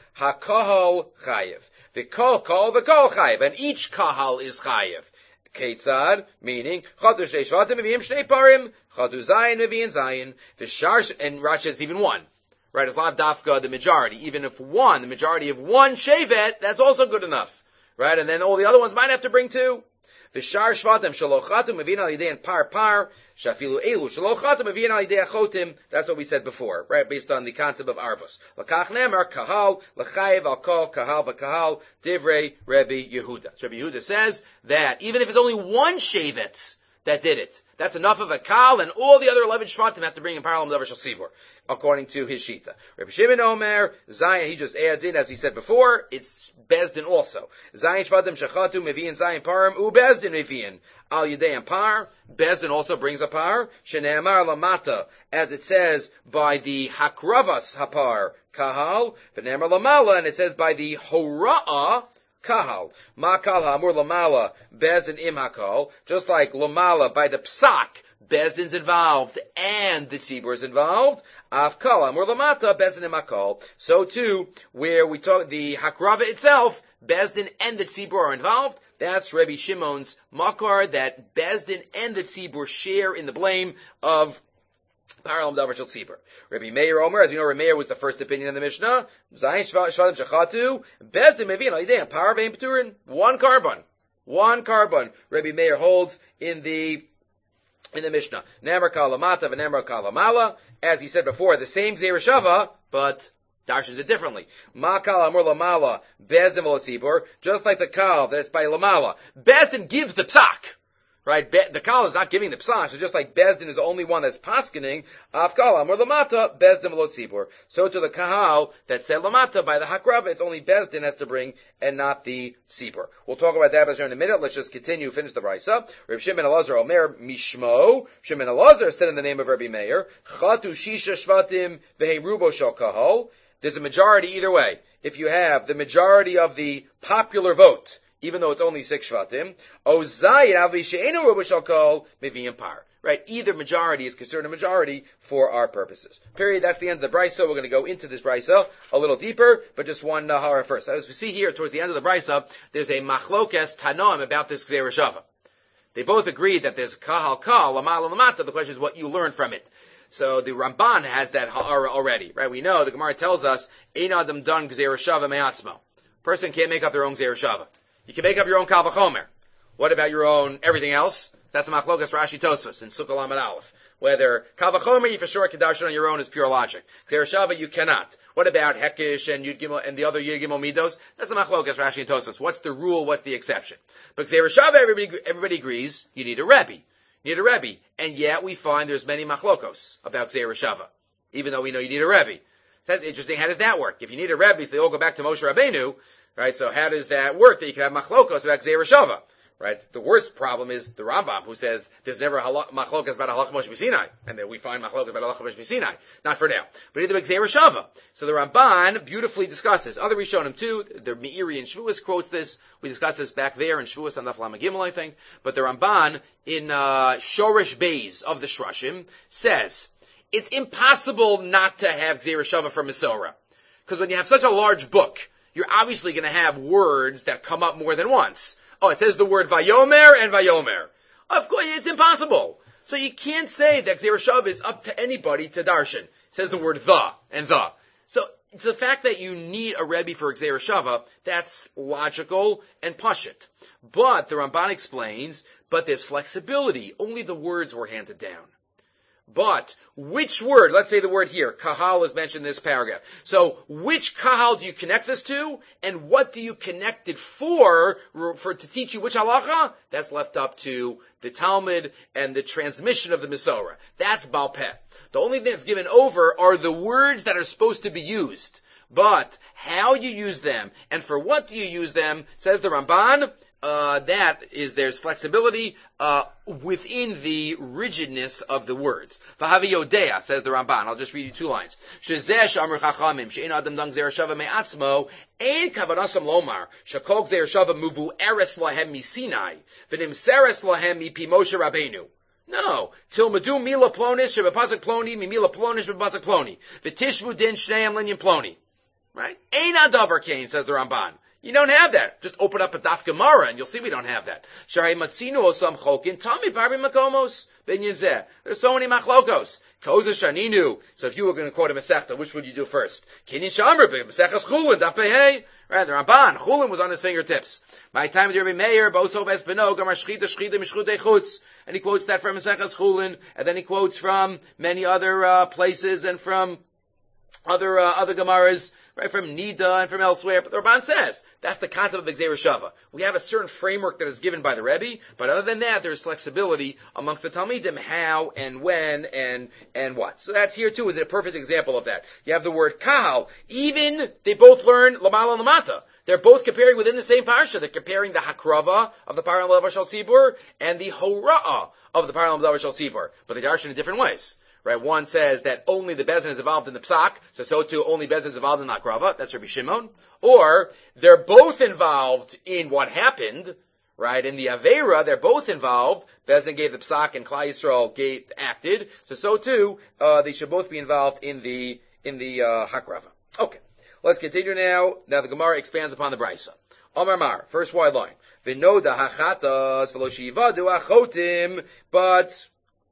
chayev. V'kol chayev, and each kahal is chayev. Ketzad, meaning, chatu shnei shvatim meviim shnei parim, chatu zayin meviim zayin, v'shar, and Rashi is even one. Right, it's lav dafka, the majority. Even if one, the majority of one shevet, that's also good enough. Right, and then all the other ones might have to bring two. V'shar shvatim shalochatu mevin al yidei and par shafilu elu shalochatu mevin al yidei achotim. That's what we said before, right? Based on the concept of arvus. Lakach nemer kahal l'chayev al kol kahal v'kahal divrei Rabbi Yehuda. So Rabbi Yehuda says that even if it's only one shevet that did it, that's enough of a kal, and all the other 11 shvatim have to bring in parallel davar shel tzibur, according to his shita. Rabbi Shimon Omer, Zayin, he just adds in, as he said before, it's Bezdin also. Zayin shvatim shechatu meviin Zayin parim, u Bezdin meviin al yedei par. Bezdin also brings a par. Shene'amar lamata, as it says by the hakravas hapar kahal, v'ne'amar lamala, and it says by the hora'ah kahal. Ma kal ha'amur lamala, Bezdin im hakal. Just like lamala, by the psak, Bezdin's involved, and the tzibur is involved. Av kal ha'amur lamata, Bezdin im hakal. So too, where we talk, the hakrava itself, Bezdin and the tzibur are involved. That's Rabbi Shimon's makar, that Bezdin and the tzibur share in the blame of parallel davar shel tzibur. Rabbi Meir Omer, as we know, Rabbi Meir was the first opinion in the Mishnah. Zayin shvatim shechatu, Bezdin mevin al yidei par ve'im peturin. One carbon. Rabbi Meir holds in the Mishnah. Nemer kalamata v'nemer kalamala. As he said before, the same Gzeir Shava, but darshans it differently. Ma kal amur lamala, Bezdin v'lo tzibur. Just like the kal that's by lamala. Bezdin gives the psak. Right, the kal is not giving the psak, so just like Bezdin is the only one that's paskening, af kal amur lamata, Bezdin v'lo tzibur. So to the kahal that said lamata by the hakrava, it's only Bezdin has to bring, and not the tzibur. We'll talk about that in a minute. Let's just continue, finish the brisa. Reb Shimon Elazar Omer Mishmo. Shimon Elazar said in the name of Rabbi Meir, chatu shisha shvatim v'hei rubo shel kahal. There's a majority either way. If you have the majority of the popular vote, even though it's only 6 shvatim, ozayin avi she'enu rubo shel kahal meviim par. Right, either majority is considered a majority for our purposes. Period. That's the end of the brisa. We're going to go into this brisa a little deeper, but just one hara first. As we see here, towards the end of the brisa, there's a machlokes tanoim about this Gzeir Shava. They both agree that there's kahal kal, lamal lamata. The question is what you learn from it. So the Ramban has that hara already, right? We know the Gemara tells us, ein adam dan Gzeir Shava me'atzmo. Person can't make up their own Gzeir Shava. You can make up your own kal v'chomer. What about your own everything else? That's a machlokas Rashi Tosfos in Sukkah Lamed Aleph. Whether kal v'chomer you for sure can darshan on your own is pure logic. Gzeir Shava you cannot. What about Hekish and Yud Gimel and the other Yud Gimel Midos? That's a machlokas Rashi and Tosfos. What's the rule? What's the exception? But Gzeir Shava everybody agrees you need a Rebbe. You need a Rebbe. And yet we find there's many machlokos about Gzeira Shava, even though we know you need a Rebbe. That's interesting. How does that work? If you need a Rebbe, so they all go back to Moshe Rabbeinu, right? So how does that work that you can have machlokos about Gzeira Shava? Right? The worst problem is the Rambam, who says there's never a machlokas about halach Moshe Sinai, and that we find machlokas about halach Moshe Sinai. Not for now. But either Gzeira Shava. So the Ramban beautifully discusses. Other Rishonim too. The Meiri in Shavuos quotes this. We discussed this back there in Shavuos on Daf Lamed Gimel, I think. But the Ramban in Shorish Beis of the Shrashim says it's impossible not to have Gzeira Shava from Mesorah, because when you have such a large book, you're obviously going to have words that come up more than once. Oh, it says the word Vayomer and Vayomer. Of course, it's impossible. So you can't say that Gzeira Shava is up to anybody to darshan. It says the word the and the. So the fact that you need a Rebbe for Gzeira Shava, that's logical and pashut. But the Ramban explains, but there's flexibility. Only the words were handed down. But which word, let's say the word here, kahal is mentioned in this paragraph. So which kahal do you connect this to? And what do you connect it for to teach you which halacha? That's left up to the Talmud and the transmission of the Mesorah. That's Baal Peh. The only thing that's given over are the words that are supposed to be used. But how you use them and for what do you use them, says the Ramban, there's flexibility within the rigidness of the words. V'havi yodea, says the Ramban. I'll just read you 2 lines. Shezeh she'amru chachamim she'ein adam dang gzeira shava me'atzmo ein kavanasam lomar shekol gzeira shava muvu eres lahem misinai v'nimseres lahem mipi Moshe Rabbeinu. No. Tilmadu mila plonis shebepasuk ploni mimila plonish bepasuk ploni v'tishvu din shneim linyan ploni. Right? Ein adavar kain, says the Ramban. You don't have that. Just open up a Daf Gemara and you'll see we don't have that. Shari matzinu osam cholkin tami barbi makomos ben yizeh. There's so many machlokos. Koza shaninu. So if you were going to quote a Masechta, which would you do first? Kinyan shamer b'Maseches Chulin Daf Pehei. Right, the Ramban Chulin was on his fingertips. My time of Rabbi Meir bosov es beno gamar shchita shchita mishchutei chutz. And he quotes that from Maseches Chulin, and then he quotes from many other places and from other Gemaras. Right, from Nida and from elsewhere. But the Ramban says, that's the concept of the Gzeira Shava. We have a certain framework that is given by the Rebbe, but other than that, there's flexibility amongst the Talmidim, how and when and what. So that's here too, is a perfect example of that. You have the word Kahal. Even, they both learn Lamala and Lamata. They're both comparing within the same parsha. They're comparing the Hakrava of the Paral Levar Shal Tzibur and the Hora'ah of the Paral Levar Shal Tzibur. But they darshan in different ways. Right, one says that only the Bezdin is involved in the Psak, so too only Bezdin is involved in the Hakrava, that's Rabbi Shimon. Or, they're both involved in what happened, right, in the Aveira, they're both involved. Bezdin gave the Psak and Klal Yisrael acted, so too, they should both be involved in the Hakrava. Okay, let's continue now. Now the Gemara expands upon the Brisa. Omar Mar, first wide line. V'noda hachatas v'lo shivadu achotim, but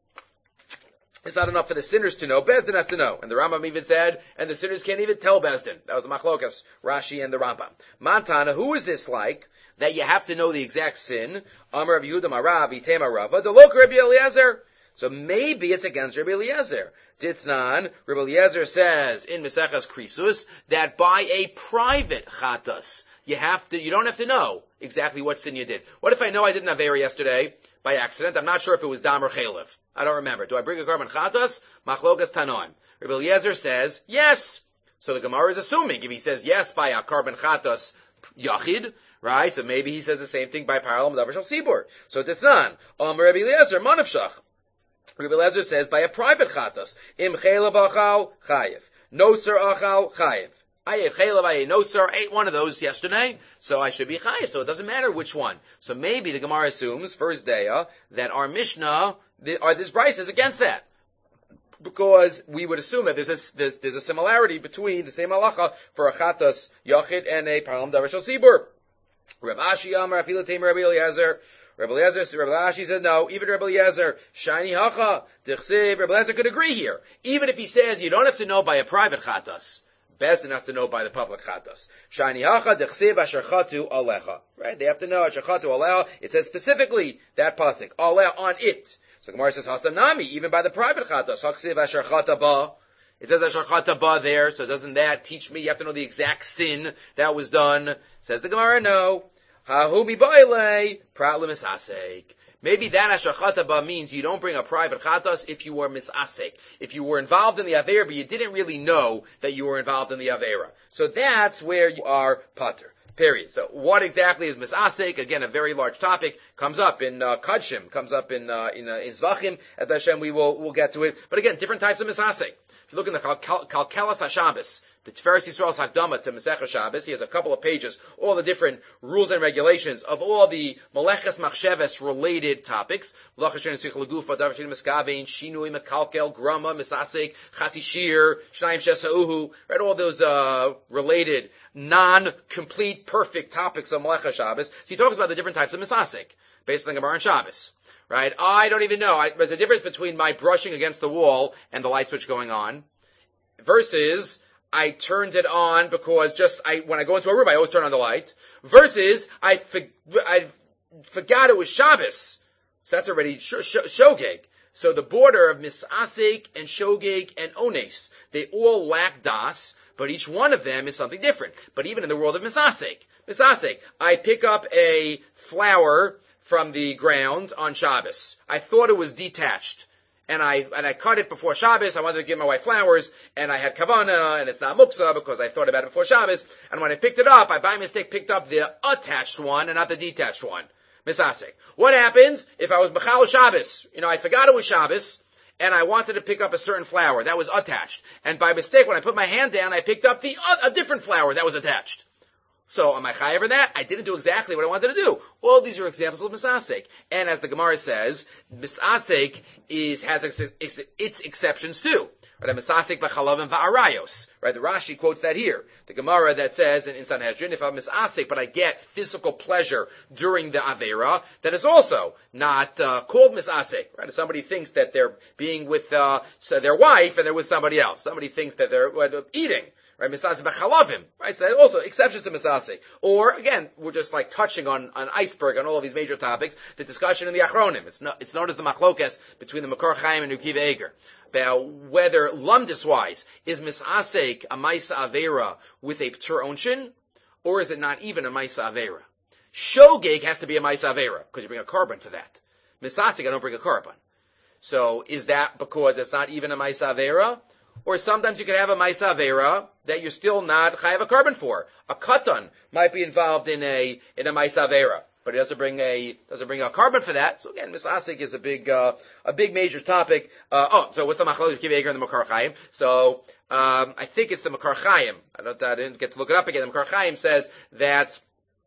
it's not enough for the sinners to know. Bezdin has to know. And the Rambam even said, and the sinners can't even tell Bezdin. That was the Machlokas, Rashi and the Rambam. Mantana, who is this like, that you have to know the exact sin? Amar of Yehuda Marav, Itema Rava, the local Rabbi Eliezer. So maybe it's against Rabbi Eliezer. Ditnan, Rabbi Eliezer says in Mesechas Krisus that by a private chatas, you don't have to know exactly what sin you did. What if I know I did an Aveira yesterday by accident? I'm not sure if it was Dam or Chalev. I don't remember. Do I bring a carbon chatas? Machlokas Tanoim. Rabbi Eliezer says yes. So the Gemara is assuming if he says yes by a carbon chatas yachid, right? So maybe he says the same thing by Paral Davar Shal Tzibur. So Ditnan, Rabbi Eliezer Manavshach. Rabbi Eliezer says by a private chatas, im chelav achal chayiv, no sir achal chayiv. I ate chelav, I ate no sir, ate one of those yesterday, so I should be chayiv. So it doesn't matter which one. So maybe the Gemara assumes first day that our Mishnah, this Bryce is against that, because we would assume that there's a similarity between the same halacha for a chatas yachid and a param davar shel tzibur. Rav Ashi Amar Afilu Tamer Rabbi Eliezer. Rabbi Ashi says no. Even Rabbi Eliezer, shiny hacha, dichsiv. Rabbi Eliezer could agree here. Even if he says you don't have to know by a private chatas, Bezdin has to know by the public chatas. Shiny hacha, dichsiv asher chatu alecha. Right? They have to know asher chatu alecha. It says specifically that pasuk alecha on it. So Gemara says hasanami, even by the private chatas. Haksiv asher chata ba. It says asher chata ba there. So doesn't that teach me you have to know the exact sin that was done? Says the Gemara, no. Hahumi baile prat lemisasek. Maybe that hashachataba means you don't bring a private chatas if you were misasek. If you were involved in the avera, but you didn't really know that you were involved in the avera. So that's where you are pater. Period. So what exactly is misasek? Again, a very large topic. Comes up in Kadshim, comes up in Zvachim. At Hashem, we'll get to it. But again, different types of misasek. If you look in the Kalkelas HaShabbos, the Tiferes Yisrael's Hakdama to Masechah Shabbos, he has a couple of pages, all the different rules and regulations of all the Meleches Machsheves related topics. Shinui, Mekalkel, Grama, Misasek, Chatzishir, Shnayim Shesauhu, right? All those related, non-complete, perfect topics of Meleches Shabbos. So he talks about the different types of Misasek, based on the Gemara and Shabbos. Right? I don't even know. There's a difference between my brushing against the wall and the light switch going on versus I turned it on because when I go into a room, I always turn on the light, versus I forgot it was Shabbos. So that's already shogeg. So the border of misasek and shogeg and ones, they all lack das, but each one of them is something different. But even in the world of misasek, I pick up a flower from the ground on Shabbos. I thought it was detached. And I cut it before Shabbos. I wanted to give my wife flowers, and I had kavana, and it's not muksa because I thought about it before Shabbos. And when I picked it up, I by mistake picked up the attached one and not the detached one. Misasek. What happens if I was Mechal Shabbos? I forgot it was Shabbos, and I wanted to pick up a certain flower that was attached. And by mistake, when I put my hand down, I picked up a different flower that was attached. So am I chayav for that? I didn't do exactly what I wanted to do. All these are examples of misasek. And as the Gemara says, misasek has its exceptions too. Right? Misasek b'chalavim va'arayos. Right? The Rashi quotes that here. The Gemara that says in Sanhedrin, if I'm misasek but I get physical pleasure during the avera, that is also not called misasek. Right? If somebody thinks that they're being with their wife and they're with somebody else. Somebody thinks that they're eating. Right, misasek b'chalavim. Right, so that also exceptions to misasek. Or again, we're just like touching on an iceberg on all of these major topics. The discussion in the Achronim. It's known as the machlokes between the Makor Chaim and Ukiva Eger about whether lumdis wise is misasek a ma'isa avera with a p'tur onshin, or is it not even a ma'isa avera? Shogeg has to be a ma'isa avera because you bring a carbon for that. Misasek, I don't bring a carbon. So is that because it's not even a ma'isa avera? Or sometimes you can have a ma'isa avera that you're still not chayav a carbon for. A katan might be involved in a ma'isa avera, but it doesn't bring a carbon for that. So again, misasek is a big major topic. So what's the machlokes of Kiv Eger and the Makar Chaim? So I think it's the Makar Chaim. I didn't get to look it up again. The Makar Chaim says that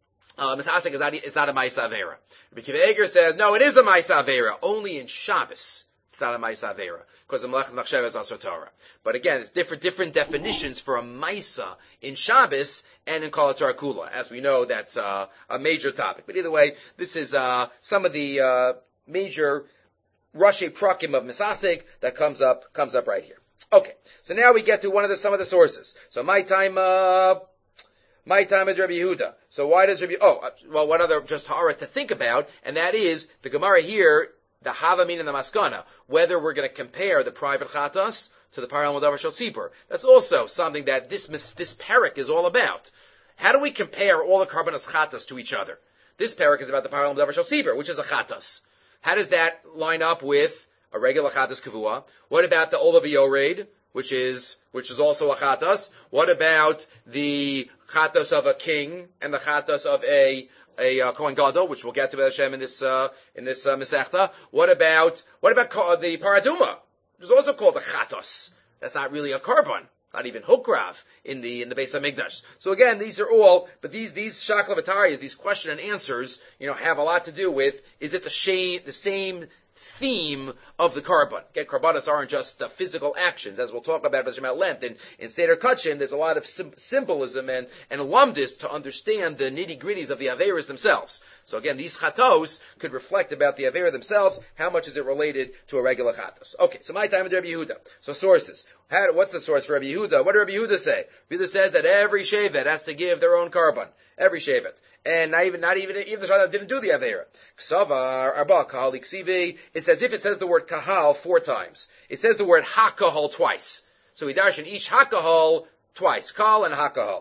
misasek is not a ma'isa avera. Kiv Eger says no, it is a ma'isa avera only in Shabbos. It's not a ma'isa avera because the Melechas Machsheves is also Torah. But again, it's different definitions for a ma'isa in Shabbos and in Kol HaTorah Kula. As we know, that's a major topic. But either way, this is some of the major Rashi Prakim of Misasek that comes up right here. Okay, so now we get to some of the sources. So my time is Rabbi Yehuda. So why does one other just ha'ara to think about, and that is the Gemara here. The Havamin and the Maskana, whether we're going to compare the private chatas to the Paral Modavar Shel Tzibur. That's also something that this parak is all about. How do we compare all the karbanos chatas to each other? This parak is about the Paral Modavar Shel Tzibur, which is a chatas. How does that line up with a regular chatas kavua? What about the Olav Yored, which is also a chatas? What about the chatas of a king and the chatas of a Kohen Gadol, which we'll get to Hashem in this Masechta. What about the Paraduma, which is also called a Chatos? That's not really a carbon, not even Hukrav in the Beis HaMikdash. So again, these are all, but these Shaklavatarias, these question and answers, have a lot to do with, is it the same theme of the carbon? Again, carbonos aren't just physical actions, as we'll talk about at length. In Seder Kachin, there's a lot of symbolism and lumdis to understand the nitty-gritties of the Averas themselves. So again, these chatos could reflect about the Avera themselves. How much is it related to a regular chatos? Okay, so my time with Rabbi Yehuda. So sources. What's the source for Rabbi Yehuda? What did Rabbi Yehuda say? Rabbi Yehuda says that every shevet has to give their own carbon. Every shevet. And not even the Shadam didn't do the Avera. Ksavar, Arba, Kahal, Iksivi. It's as if it says the word Kahal 4 times. It says the word Hakahal twice. So we darshan each Hakahal twice. Kal and Hakahal.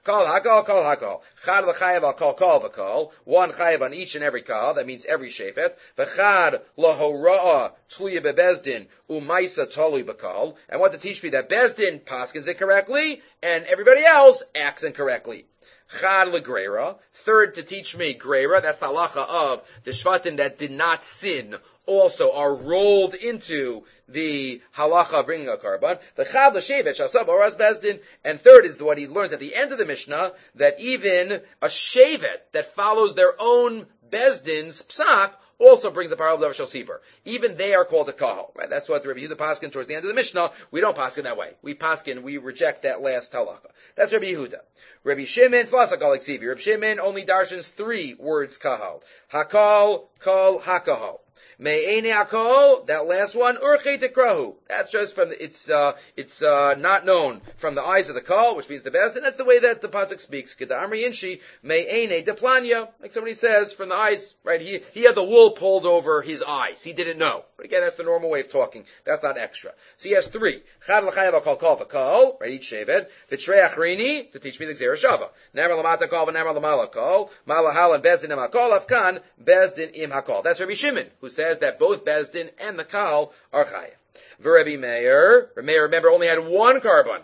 Kol hakol, kol hakol. Chad l'chayev al kol kol v'kol. One chayev on each and every kol. That means every shevet. V'chad lahora'ah tluya bebezdin u'maisa tolui b'kol. And what to teach me that Bezdin paskins it correctly and everybody else acts incorrectly. Chad l'greira. Third, to teach me greira. That's the halacha of the shvatim that did not sin also are rolled into the halacha of bringing a karban. The chad l'shevet shasav oras bezdin. And third is what he learns at the end of the Mishnah, that even a shevet that follows their own bezdin's psak also brings a parable of Shal Sibur. Even they are called a kahal, right? That's what the Rabbi Yehuda paskin towards the end of the Mishnah. We don't paskin that way. We reject that last halacha. That's Rabbi Yehuda. Rabbi Shimon, Tlasakal Ksivi. Rabbi Shimon only darshans 3 words kahal. Hakal, kol, hakahal. Me'ene hakol, that last one, urche tekrahu. That's just from it's not known from the eyes of the kol, which means the best, and that's the way that the pasuk speaks. Keda amri inshi, me'ene deplanya. Like somebody says, from the eyes, right? He had the wool pulled over his eyes. He didn't know. But again, that's the normal way of talking. That's not extra. So he has 3. Chad l'chayav kol kol v'kol, right? Each shevet. V'trei achrini, to teach me the gzera shava. Never lamata kol v'never lamala kol. Malahal and bezdin im hakol, afkan, bezdin im hakol. That's Rabbi Shimon, who says that both bezdin and the kal are chayav. V'Rebbi Meir, remember, only had one karban.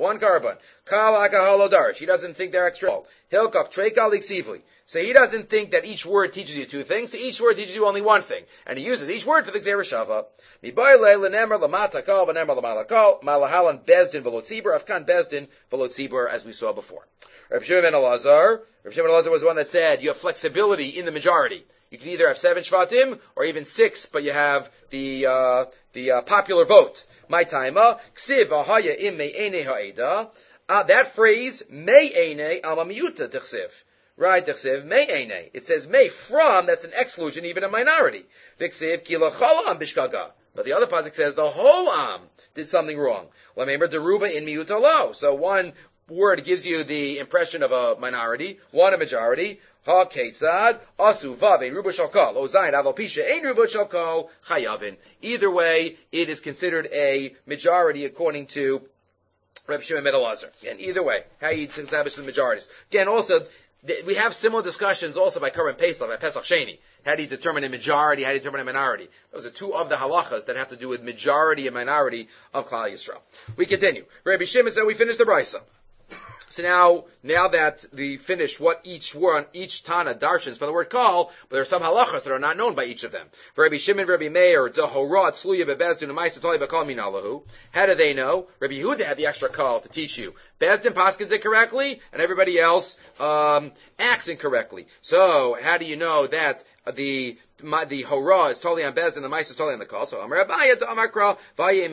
Kal hakahal odarish. He doesn't think they're extra. Hilkach treikal iksivli. So he doesn't think that each word teaches you 2 things. So each word teaches you only one thing. And he uses each word for the gzera shava. Mibayle lenemer lamata kal v'nemer lamala kal. Malahalan bezdin v'lo tzibur. Afkan bezdin v'lo tzibur, as we saw before. Rabbi Shimon ben Elazar was the one that said you have flexibility in the majority. You can either have 7 shvatim or even 6, but you have the popular vote. My taima ksiv ahaya im me'ene ha'eda. That phrase me'ene al miyuta tichsiv. Right, tichsiv me'ene. It says me from. That's an exclusion, even a minority. Tichsiv ki l'chol am bishkaga. But the other pasuk says the whole am did something wrong. Lamemer deruba in miyuta lo. So one word gives you the impression of a minority, one a majority. Ha ketzad asu vav ein ruba shalkal ozayin aval pisha ein ruba shalkal chayavin. Either way, it is considered a majority according to Reb Shimon ben Elazar. And either way, how you establish the majorities. Again, also we have similar discussions also by Korban Pesach, by Pesach Sheni. How do you determine a majority? How do you determine a minority? Those are 2 of the halachas that have to do with majority and minority of Klal Yisrael. We continue. Rabbi Shimon said we finished the brisa. So now that we finished what each Tana darshans for the word kal, but there are some halachas that are not known by each of them. For Rabbi Shimon, Rabbi Meir, Zahorah, Tzluya, Bebezdin, Umaisa, Toli, Bakal, Minalahu. How do they know? Rabbi Yehuda had the extra kal to teach you. Bezdin paskins it correctly, and everybody else acts incorrectly. So how do you know that the hora is totally on Bezdin, the Maisa is totally on the kal? So Amar Abaya to Amar Kra, Vayim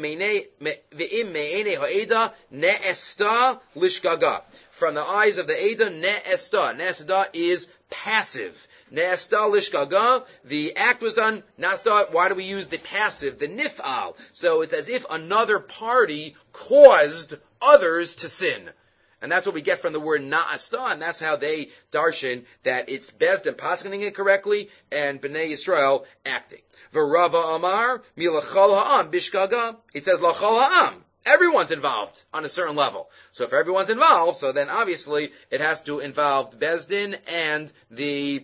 me'ene ha'eda ne'esta lishgaga. From the eyes of the Eda, ne'esta. Ne'esta is passive. Ne'esta lishgaga, the act was done. Nasta, why do we use the passive, the nif'al? So it's as if another party caused others to sin. And that's what we get from the word na'asta, and that's how they darshan that it's Bezdin paskening it correctly, and Bnei Yisrael acting. V'Rava Amar, milachal ha'am bishgaga. It says lachal ha'am. Everyone's involved on a certain level. So if everyone's involved, so then obviously it has to involve Bezdin and the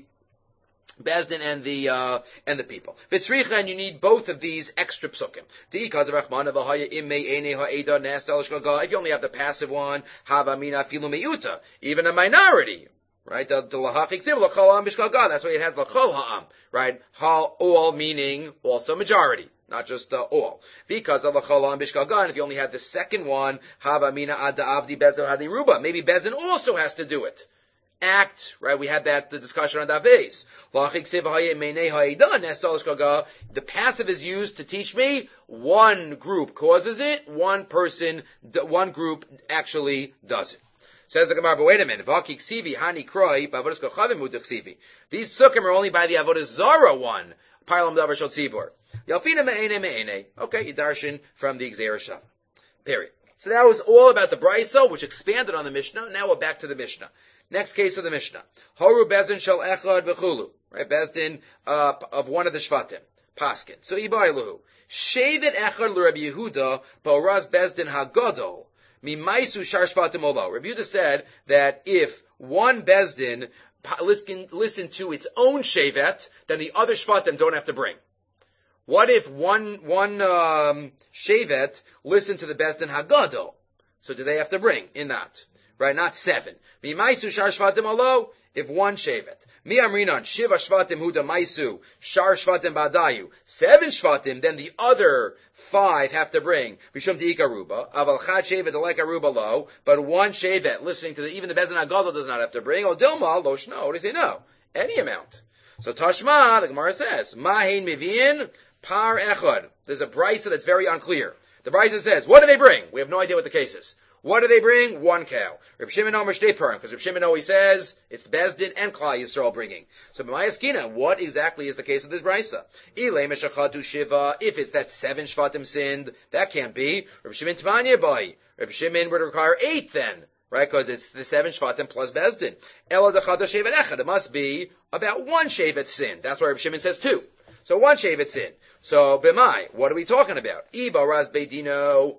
people. V'tzricha, and you need both of these extra psukim. If you only have the passive one, havamina filu meyuta, even a minority. Right? That's why it has l'chol ha'am. Right? All meaning also majority. Not just all. Because of l'chol ha'am bishkagan, if you only have the second one, havamina ad avdi bezdin hadi ruba. Maybe bezdin also has to do it. Act, right? We had that discussion on that base. The passive is used to teach me one group causes it, one group actually does it. Says the Gemara, but wait a minute. These psukim are only by the Avodah Zarah one. Okay, you darshan from the Gzeira Shava. Period. So that was all about the Brisa, which expanded on the Mishnah. Now we're back to the Mishnah. Next case of the Mishnah. Horu bezdin shel echad v'chulu. Right, bezdin of one of the shvatim. Paskin. So ibailuhu. Shevet echad l'Rabbi Yehuda ba'oraz bezdin hagadol. Mimaisu shar shvatim olo. Rabbi Yehuda said that if one Bezdin listen to its own shevet, then the other shvatim don't have to bring. What if one shevet listened to the Bezdin Hagadol? So do they have to bring in that? Right, not 7. Mimaisu shar shvatim olo, if one shevet. Mi amrinan, shiva shvatim huda maisu, shar shvatim badayu. 7 shvatim, then the other 5 have to bring. Mishum de'ika ruba, aval chad shevet like a ruba lo, but one shevet listening to even the Bezdin Hagadol does not have to bring. O dilma lo shno, what do you say? No. Any amount. So Tashma, the Gemara says, Mahin miviin par echad. There's a brisa that's very unclear. The brisa says, what do they bring? We have no idea what the case is. What do they bring? 1 cow. Reb Shimon Omer Shtei Purim, because Reb Shimon always says it's the Bezdin and Klal Yisrael bringing. So b'mayaskina, what exactly is the case with this brisa? Ilei meshachatu shiva, if it's that 7 shvatim sinned, that can't be. Reb Shimon Tmanya bai. Reb Shimon would require 8 then. Right, because it's the 7 shvatim plus Bezdin. Ela dechata shevet echad. It must be about 1 shevet sin. That's why Reb Shimon says 2. So 1 shevet sin. So b'mai, what are we talking about? Iba raz beidino.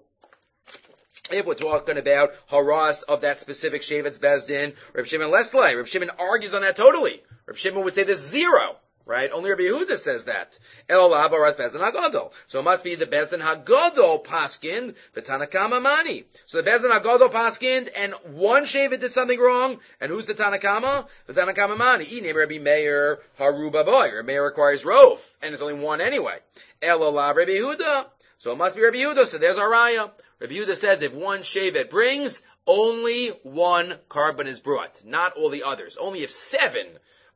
If we're talking about haras of that specific shevet's Bezdin, Reb Shimon Lesley, Reb Shimon argues on that totally. Reb Shimon would say there's 0. Right? Only Rabbi Yehuda says that. El haras Bezdin Hagadol. So it must be the Bezdin Hagadol paskind, the Tanakama mani. So the Bezdin Hagadol paskind, and 1 shevet did something wrong, and who's the Tanakama? The Tanakama mani. Ine Rabbi Meir Haruba boy. Rabbi Meir requires rov, and it's only 1 anyway. El Rabbi Yehuda. So it must be Rabbi Yehuda. So there's our raya. Rabbi Yehuda says if 1 shevet brings, only 1 carbon is brought, not all the others. Only if 7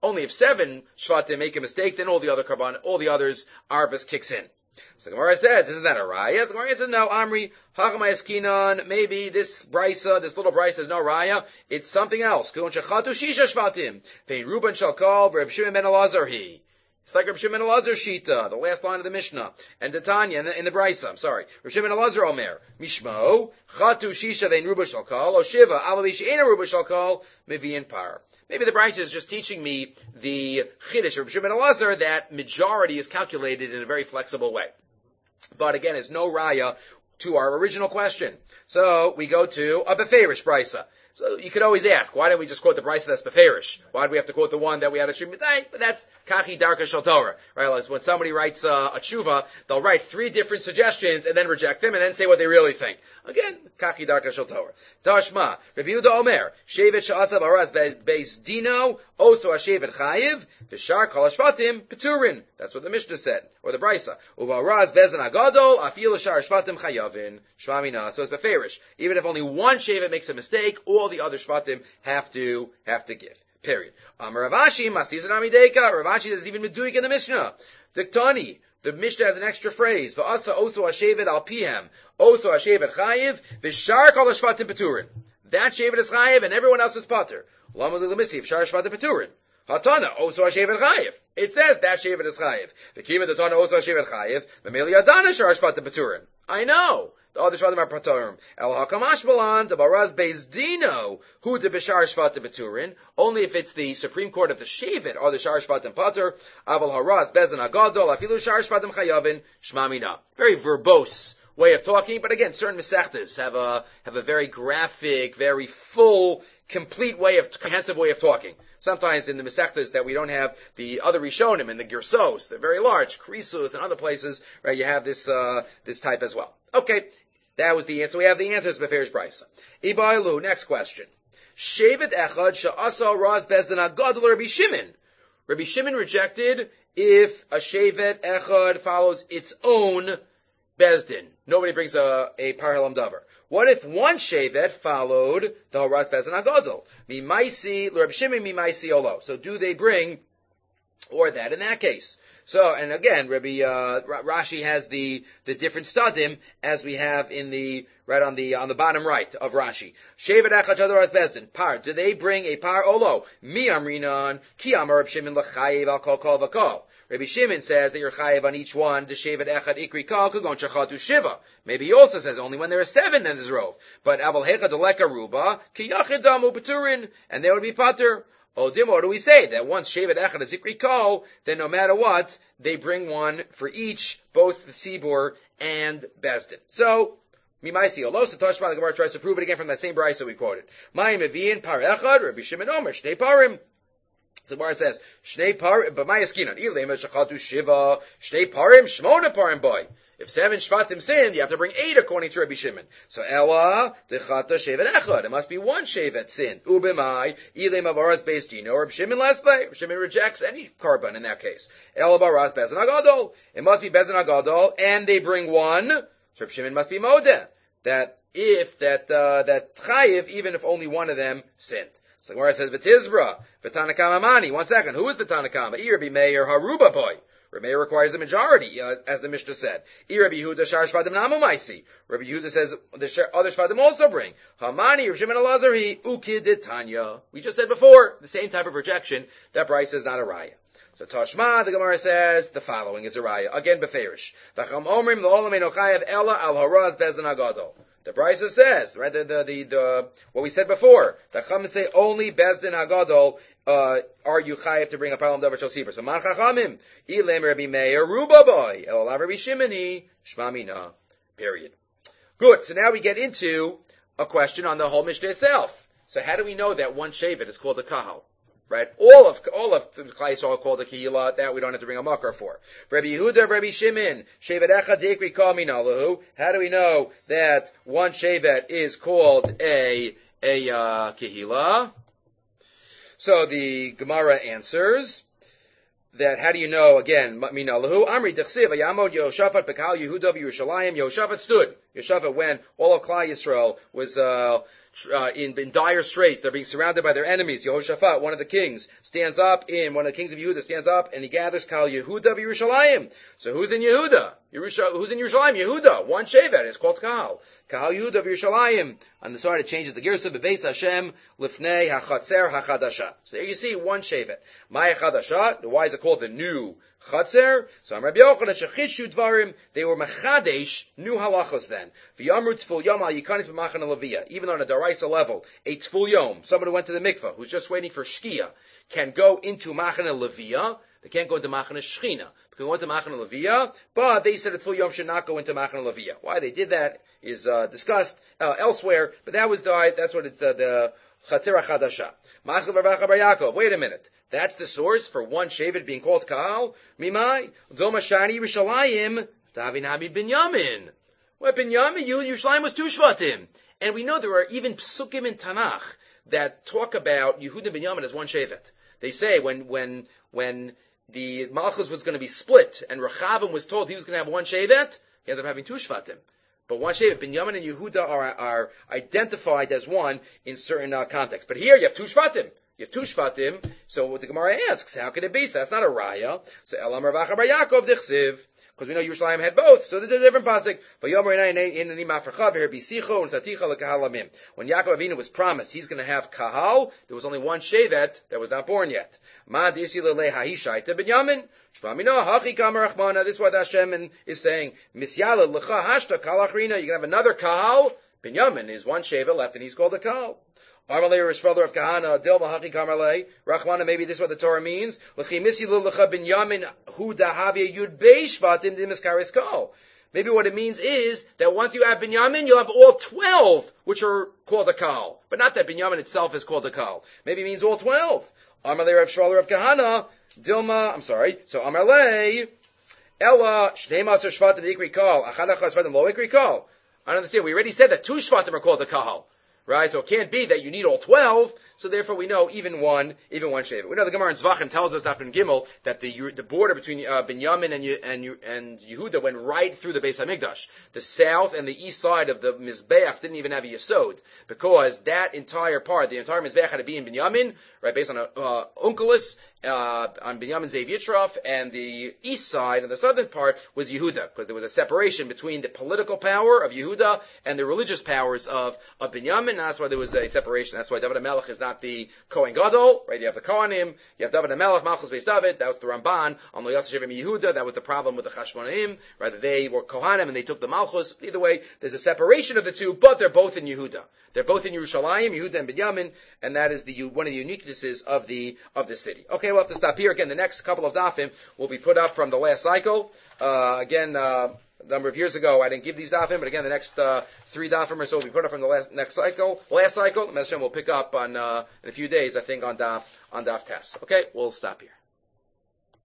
shvatim make a mistake, then all the other carbon, all the others, arvus kicks in. So the Gemara says, isn't that a raya? The Gemara says, no, Amri, hachamayaskinon, maybe this little brisa is no raya. It's something else. Kun shechatu shisha shvatim. Vein Ruben shall call, Reb Shimon ben Elazar he. It's like Reb Shimon Elazar Shita, the last line of the Mishnah, and Tanya in the Brisa. I'm sorry. Reb Shimon Elazar Omer, Mishmo, Chatu Shisha Vein Ruba shall call, O Shiva, Alavish Ena Ruba shall call, Mivian Par. Maybe the Brisa is just teaching me the Chiddush of Reb Shimon Elazar that majority is calculated in a very flexible way. But again, it's no raya to our original question. So we go to a Beferish Brisa. So you could always ask, why don't we just quote the Brisa that's Beferish? Why do we have to quote the one that we had a Shuvah? But that's Kachi Darka Shel Torah. Right? Like when somebody writes a Tshuva, they'll write 3 different suggestions and then reject them and then say what they really think. Again, Kachi Darka Shel Torah. Tashma, Rabbi Yehuda Omer, Shevet Sha'asav Araz Beis Dino, Oso HaShevet Chayiv, V'shar Kol HaShvatim, Peturin. That's what the Mishnah said, or the Brisa. Uva Araz Bezin Agadol, Afil Shar Shvatim Chayavin, Shvamina. So it's Beferish. Even if only 1 Shevet makes a mistake, all the other Shvatim have to give. Period. Amar Ravashi, Masizan Amideka. Ravashi is even meduik in the Mishnah. Diktani. The Mishnah has an extra phrase. V'asa oso hashevet al pihem. Oso hashevet chayiv. V'shar kol hashvatim peturin. That shevet is chayiv and everyone else is pater. Lama l'lemisti. V'shar hashvatim peturin. Hatana oso hashevet chayiv. It says that shevet is chayiv. V'kima the tana oso hashevet chayiv. V'meli adana shar hashvatim peturin. I know. The other shvatim are paturim. El hakamash balan, the baraz beis dino, hu de b'shar shvatim peturin. Only if it's the Supreme Court of the Shevet or the shar shvatim patur. Aval haraz bezin agadol afilu shar shvatim chayavin shmamina. Very verbose way of talking, but again, certain mesechtes have a very graphic, very full, complete comprehensive way of talking. Sometimes in the mesechtes that we don't have the other rishonim and the girsos, they're very large, krisus and other places, right? You have this type as well. Okay, that was the answer. We have the answers of Beferish Brisa. Ibailu, next question. Shevet echad she'asa raz bezdin agadol Rabbi Shimon. Rabbi Shimon rejected if a shevet echad follows its own bezdin. Nobody brings a parhalam davar. What if 1 shevet followed the haras bezdin agadol? Mimaisi l'Rabbi Shimon mimaisi olo. So do they bring or that in that case? So, and again, Rashi has the different stadim as we have on the bottom right of Rashi. Shevet echad shadaras bezdin. Par. Do they bring a par olo? Mi amrinan ki amar Reb Shimon l'chayiv al kol v'kol. Rabbi Shimon says that you're chayiv on each one. The shevet echad ikri kol kugon shachatu shiva. Maybe he also says only when there are 7 then there's rov. But aval hechad deleka ruba ki yachid damu peturin, and they would be pater. Oh, Dimo, what do we say? That once Shevet Echad is Zikri Kol, then no matter what, they bring one for each, both the Tzibur and Bezdin. So, Mimaisi Olos, Toshma, the Gemara tries to prove it again from that same brisa we quoted. Mayim Evian, Par Echad, Rabbi Shimon Omer, Shnei Parim. The Gemara says, Shnei Parim, but my Eskinan, Ilema Shachatu Shiva, Shnei Parim, Shmona Parim boy. If 7 Shvatim sinned, you have to bring 8 according to Rabbi Shimon. So Ella, Dechata Shevet Echad. It must be 1 Shevet sinned. Ubemai, Ilem Avaras Beis Dino, Rabbi Shimon last day. Rabbi Shimon rejects any carbon in that case. Ella Baras Bezin Agadol. It must be Bezin Agadol, and they bring 1. So Rabbi Shimon must be Modeh. That Chayiv, even if only one of them sinned. So the Gemara says, V'tizbra, V'tanakama Mani. 1 second. Who is the Tanakama? Rabbi Meir Haruba boy. Rabbi Meir requires the majority, as the Mishnah said. Rabbi Yehuda Shar Shvadim Namu Maisi. Rabbi Yehuda says the other Shvadim also bring. Hamani, Rabbi Shimon Elazar, Ukid Tanya. We just said before, the same type of rejection, that Bryce is not a raya. So Tashma, the Gemara says, the following is a raya. Again, Beferish. V'cham Omrim, the Olam Enochayev Ella Al Haraz Bezin Agadol. The Brisa says, right, what we said before, the Chachamim say only Bezdin Hagadol, are you chayiv to bring a palam davar shel sibur. So man Chachamim, Ilem Rabbi Meir, Ruba boy, Elav Rabbi Shimoni, Shmamina, period. Good, so now we get into a question on the whole Mishnah itself. So how do we know that 1 Shevet is called a Kahal? Right? All of the Klai Yisrael called the Kehillah, that we don't have to bring a makar for. Rabbi Yehuda, Rabbi Shimon, Shevet Echad Dikri Kal Minalahu. How do we know that 1 Shevet is called a Kehillah? So the Gemara answers that, how do you know, again, Minalahu, Amri Dechsiv, Ayamod Yehoshaphat, Bekal Yehuda, Yerushalayim, Yehoshaphat stood. Yehoshaphat, when all of Klai Yisrael was, in dire straits, they're being surrounded by their enemies. Yehoshaphat, one of the kings, stands up one of the kings of Yehuda stands up and he gathers Kal Yehuda of Yerushalayim. So who's in Yehuda? Who's in Yerushalayim? Yehuda. 1 Shevet. It's called Kahal. Kahal Yehuda of Yerushalayim. On the side it changes the Girsa Bebeis Hashem Lifnei HaChatzer HaChadasha. So there you see 1 Shevet. Maya Chadasha. Why is it called the new Chatzer? So I'm Rabbi Yochanan Shechishu Dvarim. They were Mechadesh, new halachos then. V'yamru Tful Yom Al Yikanis B'Machana Leviyah. Even on a Daraisa level, a Tful Yom, someone who went to the mikvah, who's just waiting for Shkia, can go into Machana Leviyah. They can't go into Machana Shechina. They can go into Machana Leviyah, but they said a Tful Yom should not go into Machana Leviyah. Why they did that is discussed elsewhere, but that's what it's the Chatzera Chadasha. Maskal Bar Yaakov. Wait a minute. That's the source for 1 Shevet being called Kahal? Mimai? Doma Shani Rishalayim. Davin Habi Binyamin. Well, Binyamin, Yerushalayim was 2 Shvatim. And we know there are even psukim in Tanakh that talk about Yehuda and Binyamin as 1 Shevet. They say when the Malchus was going to be split and Rechavim was told he was going to have 1 Shevet, he ended up having 2 Shvatim. But 1 Shevet, Binyamin and Yehuda are identified as one in certain contexts. But here you have 2 Shvatim. You have 2 Shvatim. So what the Gemara asks, how could it be? So that's not a raya. So Elam Ravacha Bar Yaakov Dichsiv. Because we know Yerushalayim had both, so this is a different pasuk. When Yaakov Avinu was promised he's going to have kahal, there was only 1 shevet that was not born yet. This is why the Hashem is saying, you're going to have another kahal. Binyamin is 1 shevet left, and he's called a kahal. Armalei Rishvaler of Kahana, Dil Mahaki Kamarlei, Rachmana, maybe this is what the Torah means. Maybe what it means is that once you have Binyamin, you'll have all 12, which are called a Kahal. But not that Binyamin itself is called a Kahal. Maybe it means all 12. Armalei Rishvaler of Kahana, Dilma, so Armalei, Ella, Shnei Maser Shvatim Ikri Kahal, Achadachad Shvatim Lo Ikri Kahal. I don't understand. We already said that 2 Shvatim are called a Kahal. Right? So it can't be that you need all 12, so therefore we know even one Shevet. We know the Gemara in Zvachim tells us after in Gimel that the border between Binyamin and Yehuda went right through the Beis HaMikdash. The south and the east side of the Mizbeach didn't even have a Yesod, because that entire part, the entire Mizbeach had to be in Binyamin, right, based on Unkelos, on Binyamin Zev Yitzraf, and the east side and the southern part was Yehuda, because there was a separation between the political power of Yehuda and the religious powers of Binyamin. That's why there was a separation. That's why David HaMelech is not the Kohen Gadol, right? You have the Kohanim, you have David HaMelech, Malchus Beis David, that was the Ramban, on Lo Yaseh Shevim Yehuda, that was the problem with the Chashmonaim, right? They were Kohanim and they took the Malchus. Either way, there's a separation of the two, but they're both in Yehuda. They're both in Yerushalayim, Yehuda and Binyamin, and that is one of the uniquenesses of the city. Okay, we'll have to stop here. Again, the next couple of dafim will be put up from the last cycle. A number of years ago, I didn't give these dafim, but again, the next 3 dafim or so will be put up from the last cycle. We'll pick up on in a few days, I think, on daf tests. Okay, we'll stop here.